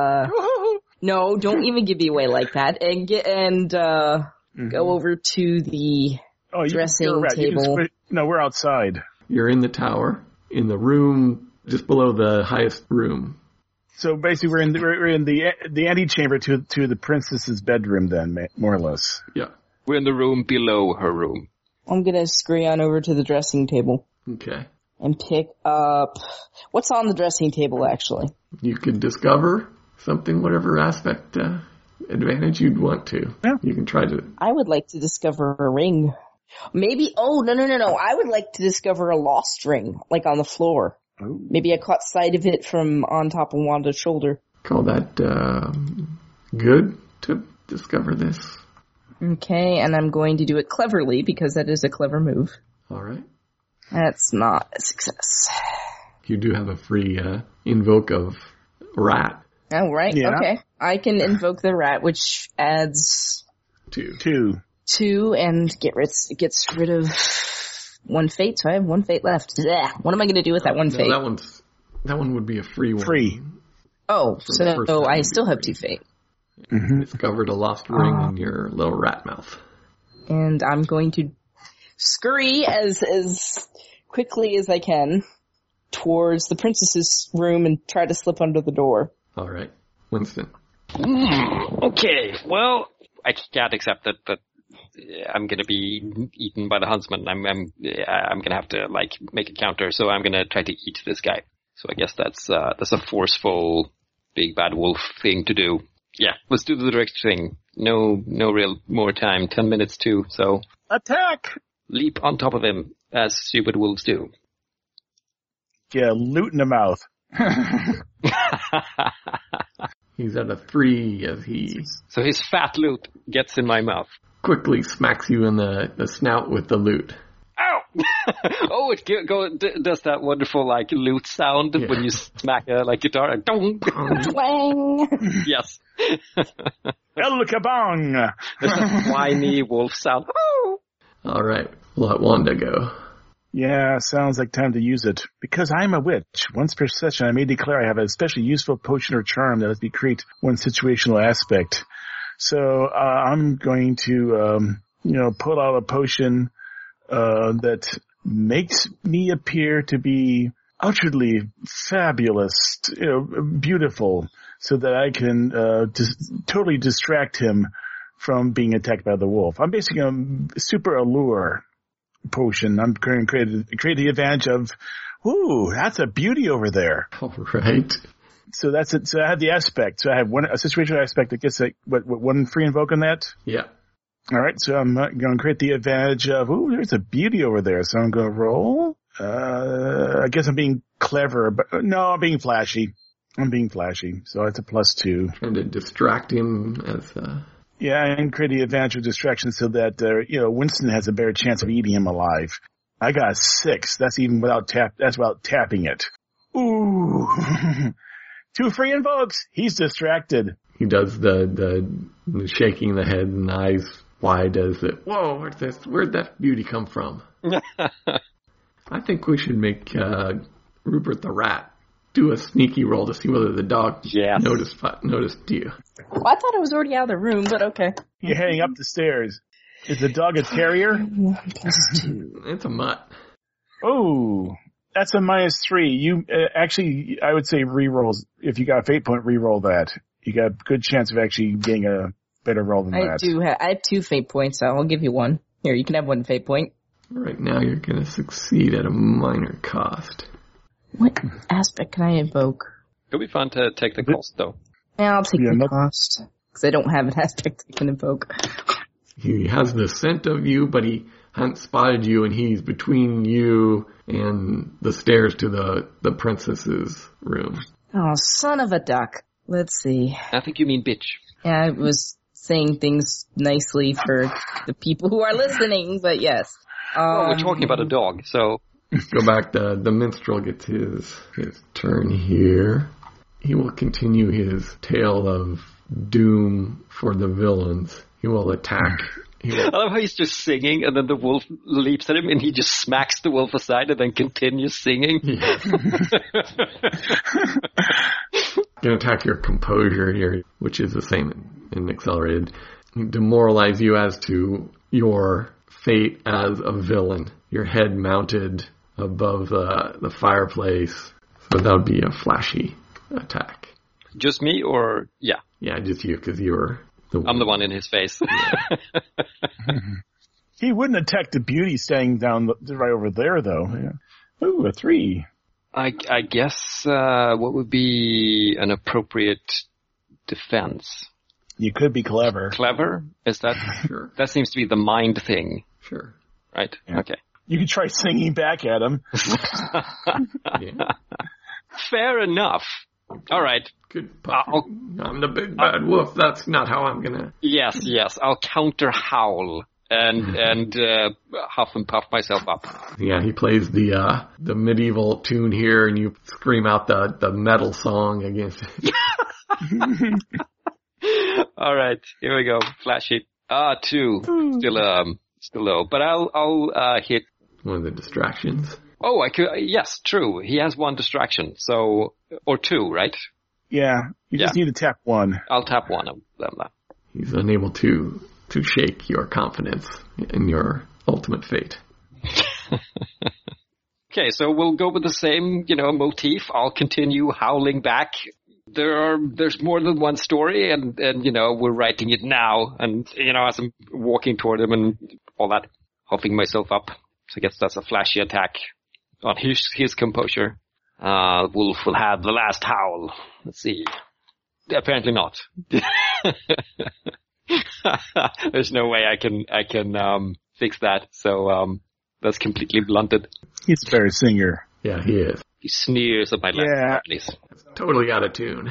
no, don't even give me away like that. And go over to the dressing table. No, we're outside. You're in the tower, in the room just below the highest room. So basically, we're in the antechamber to the princess's bedroom, then, more or less. Yeah. We're in the room below her room. I'm gonna scurry on over to the dressing table. Okay. And pick up what's on the dressing table. Actually, you could discover something, whatever aspect advantage you'd want to. Yeah. You can try to. I would like to discover a ring. Maybe. Oh no! I would like to discover a lost ring, like on the floor. Oh. Maybe I caught sight of it from on top of Wanda's shoulder. Call that good to discover this. Okay, and I'm going to do it cleverly because that is a clever move. All right. That's not a success. You do have a free invoke of rat. Oh, right. Yeah. Okay. I can invoke the rat, which adds 2 and gets rid of 1 fate, so I have 1 fate left. Blech. What am I going to do with that 1 fate? That one would be a free one. Free. Oh, so I still have 2 fate. Mm-hmm. Discovered a lost ring in your little rat mouth. And I'm going to scurry as quickly as I can towards the princess's room and try to slip under the door. All right. Winston. Okay, well, I can't accept it, but I'm going to be eaten by the huntsman. I'm going to have to make a counter, so I'm going to try to eat this guy. So I guess that's a forceful big bad wolf thing to do. Yeah, let's do the direct thing. No real more time. 10 minutes too. So attack. Leap on top of him as stupid wolves do. Yeah, loot in the mouth. He's at a 3 as he... So his fat loot gets in my mouth. Quickly smacks you in the snout with the loot. Ow! Oh, it does that wonderful loot sound when you smack a guitar. Dong! Twang! Yes. El kabong! There's that whiny wolf sound. Oh! All right, let Wanda go. Yeah, sounds like time to use it. Because I'm a witch. Once per session, I may declare I have a especially useful potion or charm that lets me create one situational aspect. So I'm going to, pull out a potion that makes me appear to be outwardly fabulous, beautiful, so that I can totally distract him from being attacked by the wolf. I'm basically a super allure potion. I'm going to create the advantage of, ooh, that's a beauty over there. All right. So that's it. So I have the aspect. So I have a situational aspect that gets one free invoke on that? Yeah. All right. So I'm going to create the advantage of, ooh, there's a beauty over there. So I'm going to roll. I guess I'm being clever, but no, I'm being flashy. So it's a +2. Trying to distract him as Yeah, and create the advantage of distraction so that, Winston has a better chance of eating him alive. I got a 6. That's even without tapping it. Ooh. 2 free invokes. He's distracted. He does the shaking the head and the eyes wide as it, whoa, where'd that beauty come from? I think we should make Rupert the rat do a sneaky roll to see whether the dog noticed you. Well, I thought I was already out of the room, but okay. You're heading up the stairs. Is the dog a terrier? 1+2. It's a mutt. Oh, that's a -3. You actually, I would say rerolls. If you got a fate point, reroll that. You got a good chance of actually getting a better roll than that. I have 2 fate points, so I'll give you one. Here, you can have 1 fate point. Right now you're going to succeed at a minor cost. What aspect can I invoke? It'll be fun to take the cost, though. Yeah, I'll take the cost. Because I don't have an aspect I can invoke. He has the scent of you, but he hasn't spotted you, and he's between you and the stairs to the princess's room. Oh, son of a duck. Let's see. I think you mean bitch. Yeah, I was saying things nicely for the people who are listening, but yes. Well, we're talking about a dog, so... Go back. The minstrel gets his turn here. He will continue his tale of doom for the villains. He will attack. I love how he's just singing, and then the wolf leaps at him, and he just smacks the wolf aside and then continues singing. Yeah. Can attack your composure here, which is the same in accelerated. Demoralize you as to your fate as a villain. Your head mounted above the fireplace, so that would be a flashy attack. Just me, or yeah? Yeah, just you, because you're I'm the one in his face. Yeah. He wouldn't attack the beauty staying down right over there, though. Yeah. Ooh, a 3. I guess what would be an appropriate defense? You could be clever. Clever? Is that? Sure. That seems to be the mind thing. Sure. Right? Yeah. Okay. You could try singing back at him. Yeah. Fair enough. All right. Good. I'm the big bad wolf. That's not how I'm gonna. Yes. I'll counter howl and huff and puff myself up. Yeah, he plays the medieval tune here, and you scream out the metal song against it. All right, here we go. Flashy. 2. Still low, but I'll hit One of the distractions. Oh, I could. Yes, true. He has 1 distraction, so or 2, right? Yeah, you just need to tap 1. I'll tap 1 of them. He's unable to shake your confidence in your ultimate fate. Okay, so we'll go with the same, motif. I'll continue howling back. There's more than one story, and we're writing it now. And as I'm walking toward him and all that, huffing myself up. So I guess that's a flashy attack on his composure. Wolf will have the last howl. Let's see. Apparently not. There's no way I can fix that. So that's completely blunted. He's a better singer. Yeah, he is. He sneers at my left. Totally out of tune.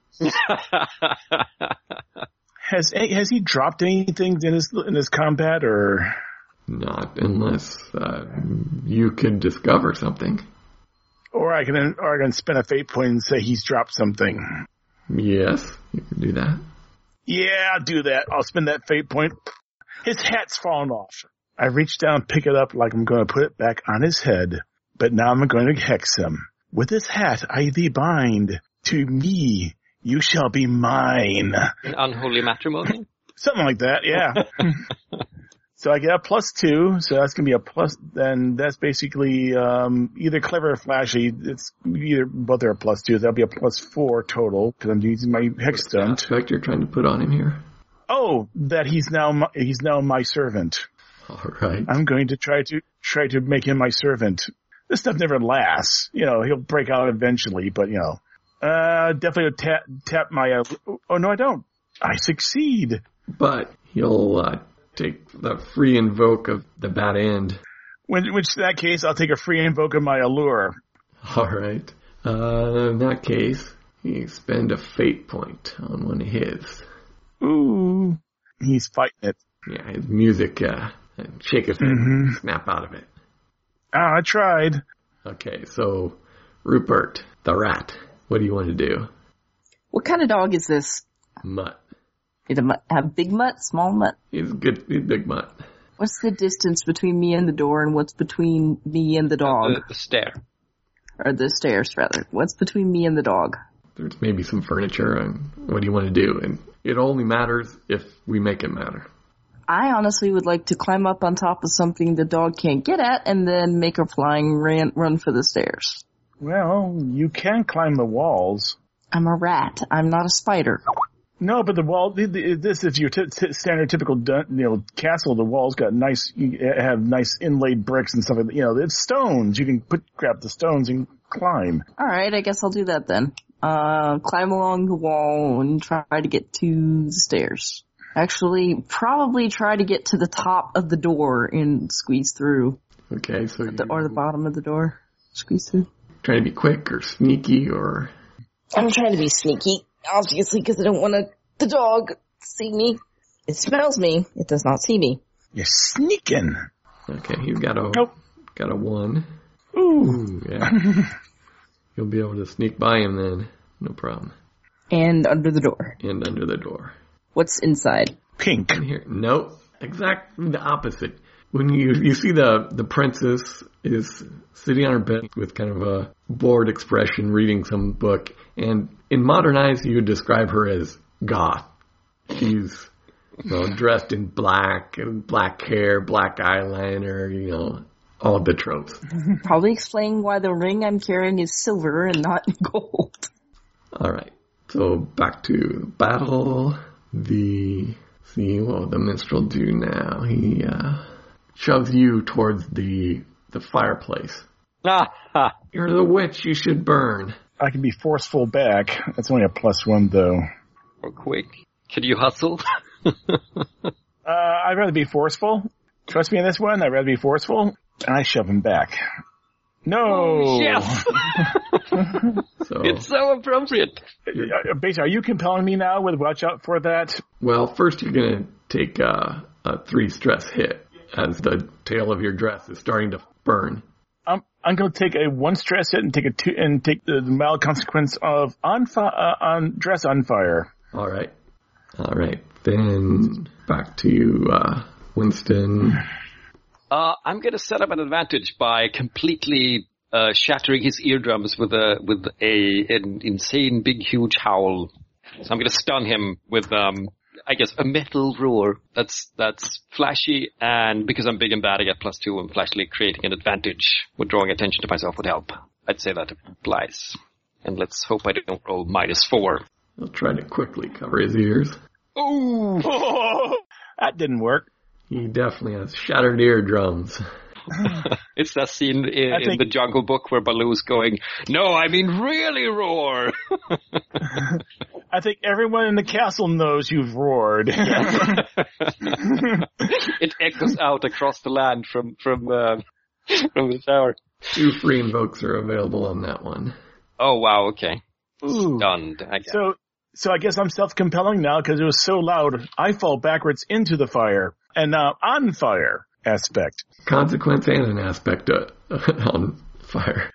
Has he dropped anything in his combat, or not unless you could discover something? Or I can spend a fate point and say he's dropped something. Yes, you can do that. Yeah, I'll do that. I'll spend that fate point. His hat's fallen off. I reach down, pick it up like I'm going to put it back on his head, but now I'm going to hex him. With this hat I thee bind. To me you shall be mine. An unholy matrimony? Something like that, yeah. So I get a +2, so that's going to be a plus, then that's basically either clever or flashy. It's either, both are a +2, so that'll be a +4 total, because I'm using my hex stunt. What's the aspect you're trying to put on him here? Oh, that he's now my servant. All right. I'm going to try to make him my servant. This stuff never lasts. He'll break out eventually, but definitely tap my, oh no I don't. I succeed. But he'll take the free invoke of the bad end. Which in that case, I'll take a free invoke of my allure. All right. In that case, you spend a fate point on one of his. Ooh. He's fighting it. Yeah, his music, shake his head, snap out of it. I tried. Okay, so Rupert, the rat, what do you want to do? What kind of dog is this? Mutt. Is it a big mutt, small mutt? He's a big mutt. What's the distance between me and the door, and what's between me and the dog? The stair. Or the stairs, rather. What's between me and the dog? There's maybe some furniture, and what do you want to do? And it only matters if we make it matter. I honestly would like to climb up on top of something the dog can't get at and then make a flying run for the stairs. Well, you can climb the walls. I'm a rat. I'm not a spider. No, but the wall. This is your standard, typical, castle. The walls got have nice inlaid bricks and stuff like that. It's stones. You can grab the stones and climb. All right, I guess I'll do that then. Climb along the wall and try to get to the stairs. Actually, probably try to get to the top of the door and squeeze through. Okay, so or the bottom of the door. Squeeze through. Try to be quick or sneaky or... I'm trying to be sneaky, obviously, because I don't want the dog to see me. It smells me. It does not see me. You're sneaking. Okay, you've got a 1. Ooh. Yeah. You'll be able to sneak by him then. No problem. And under the door. What's inside? Pink. Here. Nope. Exactly the opposite. When you see the princess is sitting on her bed with kind of a bored expression reading some book, and in modern eyes you would describe her as goth. She's dressed in black hair, black eyeliner, all the tropes. Probably explain why the ring I'm carrying is silver and not gold. Alright. So back to battle. What will the minstrel do now? He shoves you towards the fireplace. You're the witch, you should burn. I can be forceful back. That's only a +1 though. Or quick. Could you hustle? I'd rather be forceful. Trust me on this one, I'd rather be forceful. And I shove him back. No! Oh, yes! It's so appropriate. Basically, are you compelling me now with watch out for that? Well, first you're going to take a 3 stress hit as the tail of your dress is starting to burn. I'm going to take a 1 stress hit and take the mild consequence of dress on fire. All right. Then back to you, Winston. I'm going to set up an advantage by completely shattering his eardrums with an insane big huge howl. So I'm going to stun him with a metal roar that's flashy, and because I'm big and bad, I get +2 and flashily creating an advantage with drawing attention to myself would help. I'd say that applies. And let's hope I don't roll -4. I'll try to quickly cover his ears. Ooh! That didn't work. He definitely has shattered eardrums. It's that scene in the Jungle Book where Baloo's going, "No, I mean really roar." I think everyone in the castle knows you've roared. It echoes out across the land from the tower. 2 free invokes are available on that one. Oh wow, okay. Ooh. Stunned. So I guess I'm self-compelling now because it was so loud. I fall backwards into the fire and now on fire aspect. Consequence and an aspect on fire.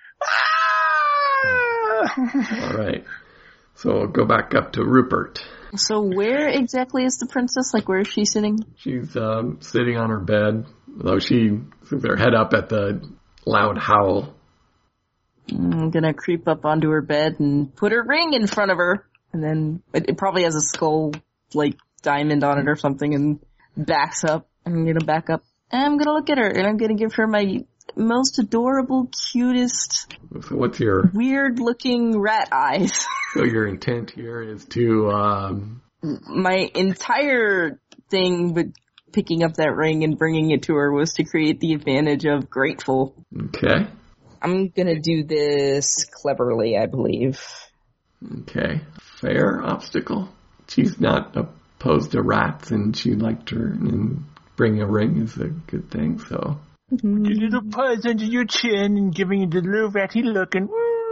All right. So we'll go back up to Rupert. So where exactly is the princess? Like, where is she sitting? She's sitting on her bed, though she with her head up at the loud howl. I'm gonna creep up onto her bed and put her ring in front of her. And then it probably has a skull, diamond on it or something, and backs up. I'm gonna back up. And I'm gonna look at her, and I'm gonna give her my most adorable, cutest, so what's your weird-looking rat eyes. So your intent here is to My entire thing with picking up that ring and bringing it to her was to create the advantage of grateful. Okay. I'm gonna do this cleverly, I believe. Okay. Fair obstacle. She's not opposed to rats, and she liked her, and bringing a ring is a good thing, so. Your little paws under your chin and giving you the little ratty look and...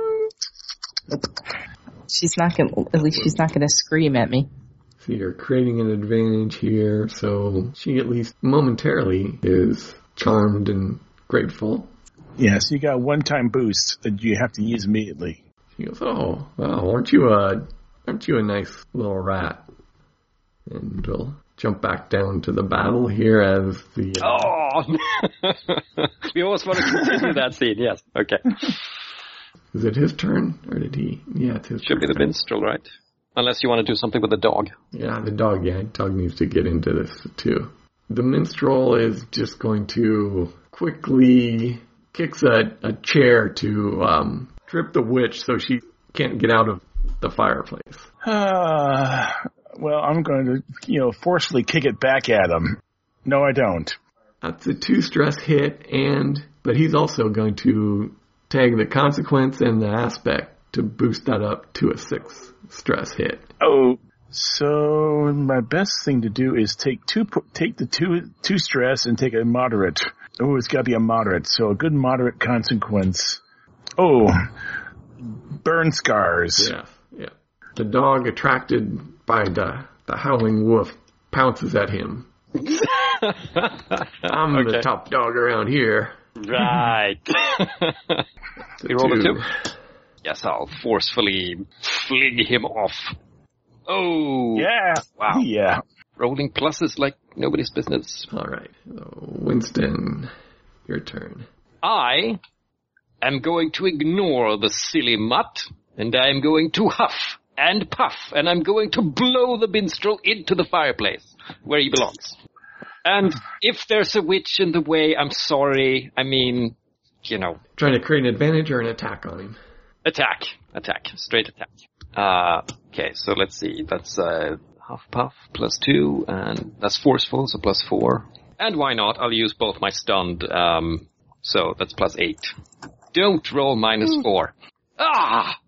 At least she's not gonna scream at me. So you're creating an advantage here, so she at least momentarily is charmed and grateful. Yes, you got a one-time boost that you have to use immediately. She goes, "Oh, well, aren't you a nice little rat?" And we'll jump back down to the battle here as the... We always want to continue that scene, yes. Okay. Is it his turn, or did he? Yeah, it's his turn. Should be the minstrel, right? Unless you want to do something with the dog. Yeah, the dog, dog needs to get into this, too. The minstrel is just going to quickly kicks a chair to trip the witch so she can't get out of the fireplace. Well, I'm going to, forcefully kick it back at him. No, I don't. That's a 2 stress hit, but he's also going to tag the consequence and the aspect to boost that up to a 6 stress hit. Oh, so my best thing to do is take the two stress and take a moderate. Oh, it's got to be a moderate. So a good moderate consequence. Oh, burn scars. Yeah. The dog, attracted by the howling wolf, pounces at him. I'm the top dog around here. Right. You roll a 2? Yes, I'll forcefully fling him off. Oh. Yeah. Wow. Yeah. Rolling pluses like nobody's business. All right. So Winston, your turn. I am going to ignore the silly mutt, and I am going to huff and puff, and I'm going to blow the minstrel into the fireplace where he belongs. And if there's a witch in the way, I'm sorry. I mean, Trying to create an advantage or an attack on him? Attack. Straight attack. Okay, so let's see. That's huff puff plus 2, and that's forceful, so plus 4. And why not? I'll use both my stunned, so that's plus 8. Don't roll minus 4. Ah!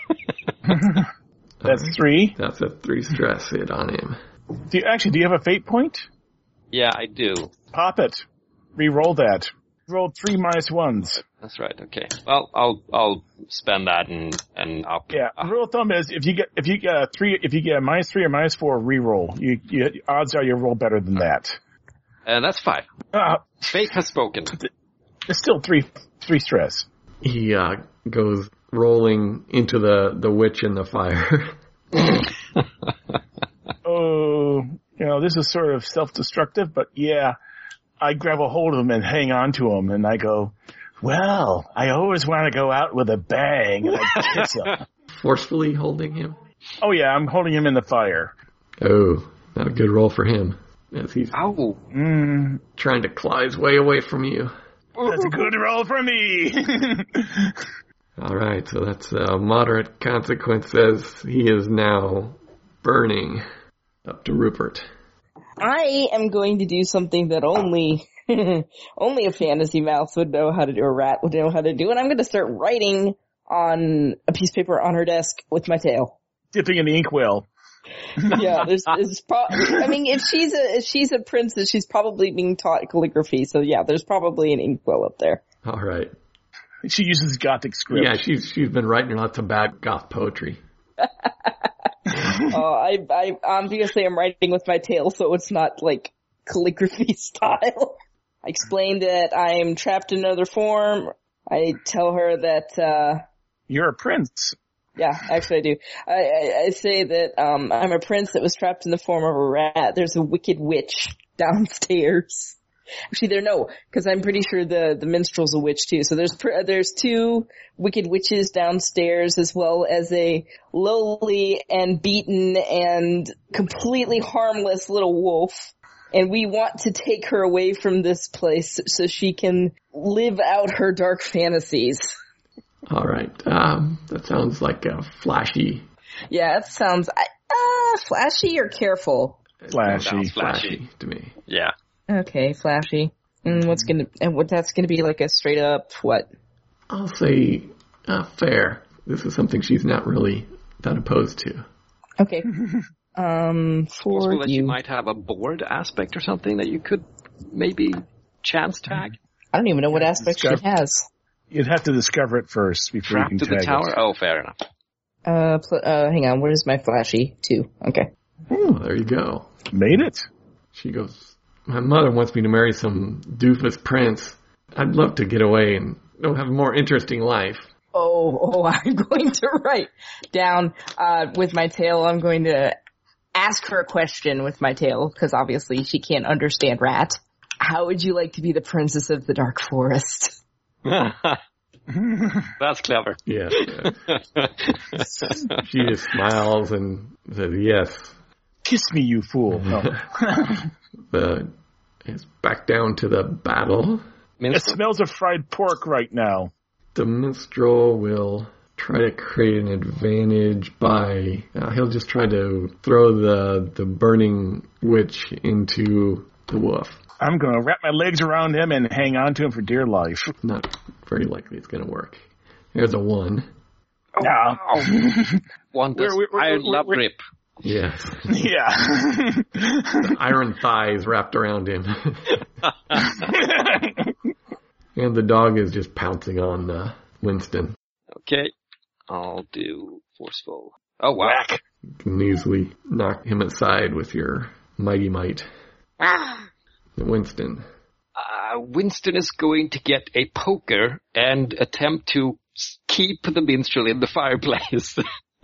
That's 3. That's a 3 stress hit on him. Do you have a fate point? Yeah, I do. Pop it. Re-roll that. Roll 3 -1s. That's right. Okay. Well, I'll spend that and I'll. Yeah. Rule of thumb is if you get a -3 or -4, re-roll. You odds are you roll better than that. And that's 5. Fate has spoken. It's still 3 stress. He goes rolling into the witch in the fire. Oh, this is sort of self-destructive, but yeah, I grab a hold of him and hang on to him, and I go, well, I always want to go out with a bang, and I kiss him. Forcefully holding him? Oh yeah, I'm holding him in the fire. Oh, not a good roll for him. As he's trying to claw his way away from you. That's a good roll for me. All right, so that's a moderate consequence as he is now burning. Up to Rupert. I am going to do something that only a fantasy mouse would know how to do, a rat would know how to do, and I'm going to start writing on a piece of paper on her desk with my tail. Dipping in the inkwell. Yeah, if she's a princess, she's probably being taught calligraphy, so yeah, there's probably an inkwell up there. All right. She uses Gothic script. Yeah, she's been writing lots of bad goth poetry. I obviously am writing with my tail, so it's not like calligraphy style. I explain that I'm trapped in another form. I tell her that, you're a prince. Yeah, actually I do. I say that, I'm a prince that was trapped in the form of a rat. There's a wicked witch downstairs. Actually, because I'm pretty sure the minstrel's a witch too. So there's 2 wicked witches downstairs, as well as a lowly and beaten and completely harmless little wolf. And we want to take her away from this place so she can live out her dark fantasies. All right. That sounds like a flashy. Yeah, it sounds flashy or careful. Flashy to me. Yeah. Okay, flashy. And that's gonna be like a straight up what? I'll say fair. This is something she's not really that opposed to. Okay. For that you might have a board aspect or something that you could maybe chance tag. I don't even know what aspect she has. You'd have to discover it first before Trapped you can to the tag tower? it. Oh, fair enough. Hang on, what is my flashy? 2. Okay. Oh, there you go. Made it. She goes, my mother wants me to marry some doofus prince. I'd love to get away and have a more interesting life. Oh, I'm going to write down, with my tail, I'm going to ask her a question with my tail, because obviously she can't understand rat. How would you like to be the princess of the dark forest? That's clever. Yes. She just smiles and says, yes. Kiss me, you fool. No. The It's back down to the battle. It smells of fried pork right now. The minstrel will try to create an advantage by... he'll just try to throw the burning witch into the wolf. I'm going to wrap my legs around him and hang on to him for dear life. Not very likely it's going to work. There's a 1. Yeah. One does iron love grip. Yes. Yeah. The iron thighs wrapped around him. And the dog is just pouncing on Winston. Okay. I'll do forceful. Oh, wow. Whack. You can easily knock him aside with your mighty might. Winston. Winston is going to get a poker and attempt to keep the minstrel in the fireplace.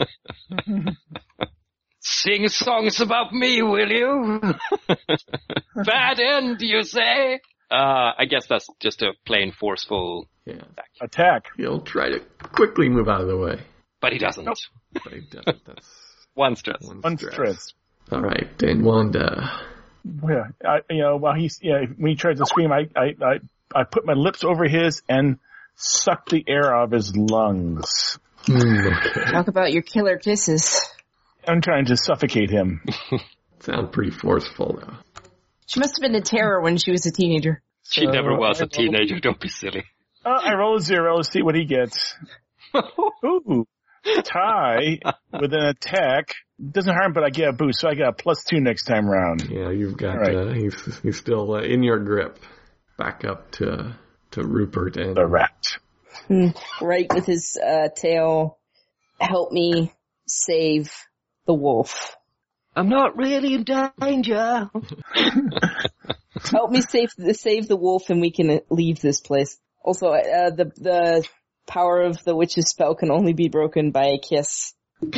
Sing songs about me, will you? Bad end, you say? I guess that's just a plain forceful Attack. He'll try to quickly move out of the way. But he doesn't. Nope. But he doesn't. That's One stress. One stress. All right, and Wanda. Yeah, while when he tries to scream, I put my lips over his and suck the air out of his lungs. Okay. Talk about your killer kisses. I'm trying to suffocate him. Sound pretty forceful, though. She must have been a terror when she was a teenager. She never was a teenager, don't be silly. I roll a 0 to see what he gets. Ooh. Tie with an attack. Doesn't harm, but I get a boost, so I got a +2 next time round. Yeah, you've got, right. He's still in your grip. Back up to Rupert and... The rat. Right with his tail. Help me save the wolf. I'm not really in danger. Help me save the wolf and we can leave this place. Also, the power of the witch's spell can only be broken by a kiss.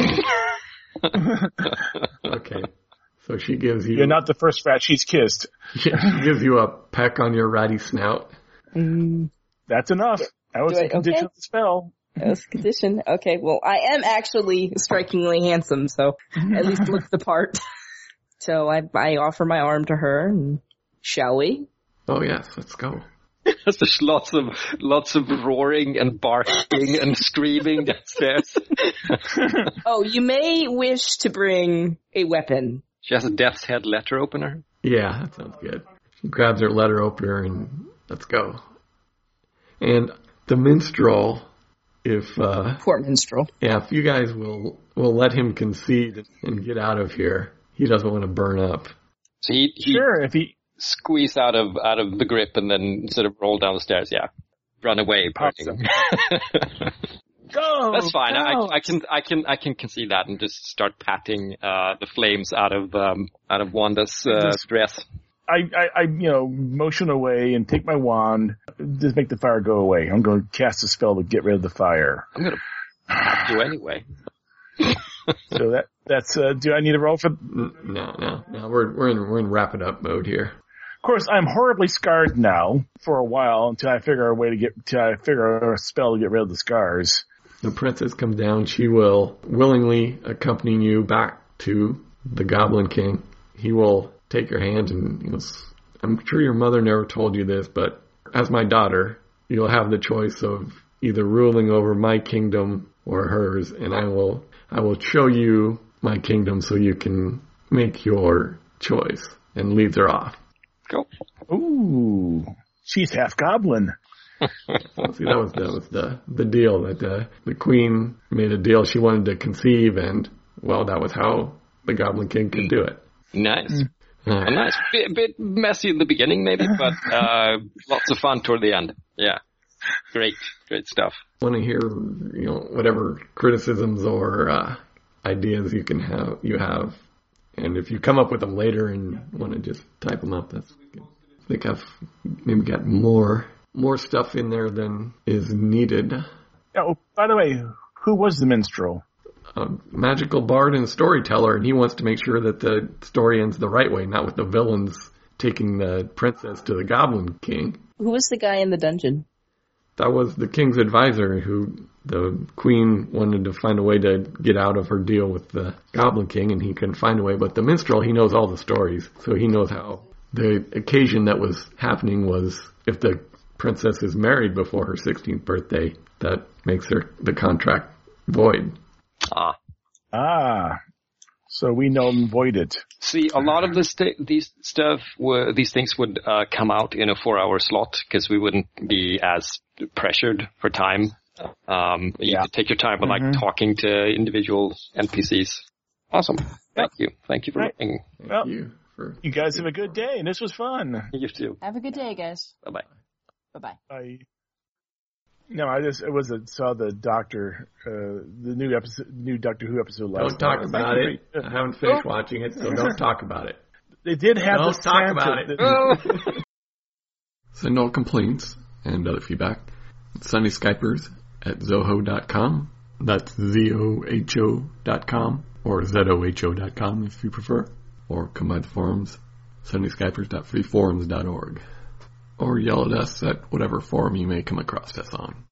Okay. So she gives you... You're not the first rat she's kissed. She gives you a peck on your ratty snout. That's enough. That was the condition of the spell. That was a condition. Okay, well, I am actually strikingly handsome, so at least look the part. So I offer my arm to her, and shall we? Oh yes, let's go. There's lots of roaring and barking and screaming downstairs. Oh, you may wish to bring a weapon. She has a death's head letter opener. Yeah, that sounds good. She grabs her letter opener and let's go. And the minstrel, Poor minstrel. Yeah, if you guys will let him concede and get out of here, he doesn't want to burn up. So he Sure, if he... squeeze out of the grip and then sort of roll down the stairs. Yeah, run away. Burning. Go! That's fine. Go. I can concede that and just start patting the flames out of Wanda's dress. I motion away and take my wand, just make the fire go away. I'm going to cast a spell to get rid of the fire. I'm going to pat you anyway. So that's do I need to roll for? No. We're in wrap it up mode here. Of course, I'm horribly scarred now for a while until I figure a spell to get rid of the scars. The princess comes down. She will willingly accompany you back to the Goblin King. He will take your hand and I'm sure your mother never told you this, but as my daughter, you'll have the choice of either ruling over my kingdom or hers, and I will show you my kingdom so you can make your choice, and leads her off. Go. Ooh, she's half goblin. See, that was the deal that the queen made a deal she wanted to conceive, and well, that was how the Goblin King could do it. Nice. Nice. Bit messy in the beginning, maybe, but lots of fun toward the end. Yeah. Great stuff. Want to hear, whatever criticisms or ideas you have, and if you come up with them later and want to just type them up, that's good. I think I've maybe got more stuff in there than is needed. Oh, by the way, who was the minstrel? A magical bard and storyteller, and he wants to make sure that the story ends the right way, not with the villains taking the princess to the Goblin King. Who was the guy in the dungeon? That was the king's advisor, who the queen wanted to find a way to get out of her deal with the Goblin King, and he couldn't find a way. But the minstrel, he knows all the stories, so he knows how The occasion that was happening was if the princess is married before her 16th birthday, that makes the contract void. So we null and void it. See, a lot of these things would come out in a 4-hour slot because we wouldn't be as pressured for time. You could take your time with like talking to individual NPCs. Awesome. Thank you. Thank you for looking. Well, you guys have a good day, and this was fun. You too. Have a good day, guys. Bye-bye. Bye-bye. Bye. No, I saw the Doctor, the new Doctor Who episode last night. Don't talk about it. I haven't finished watching it, so don't talk about it. They did have Don't talk about it. Send all complaints and other feedback. Sunday Skypers at zoho.com. That's zoho.com or zoho.com if you prefer. Or come by the forums, sundayskypers.freeforums.org. Or yell at us at whatever forum you may come across us on.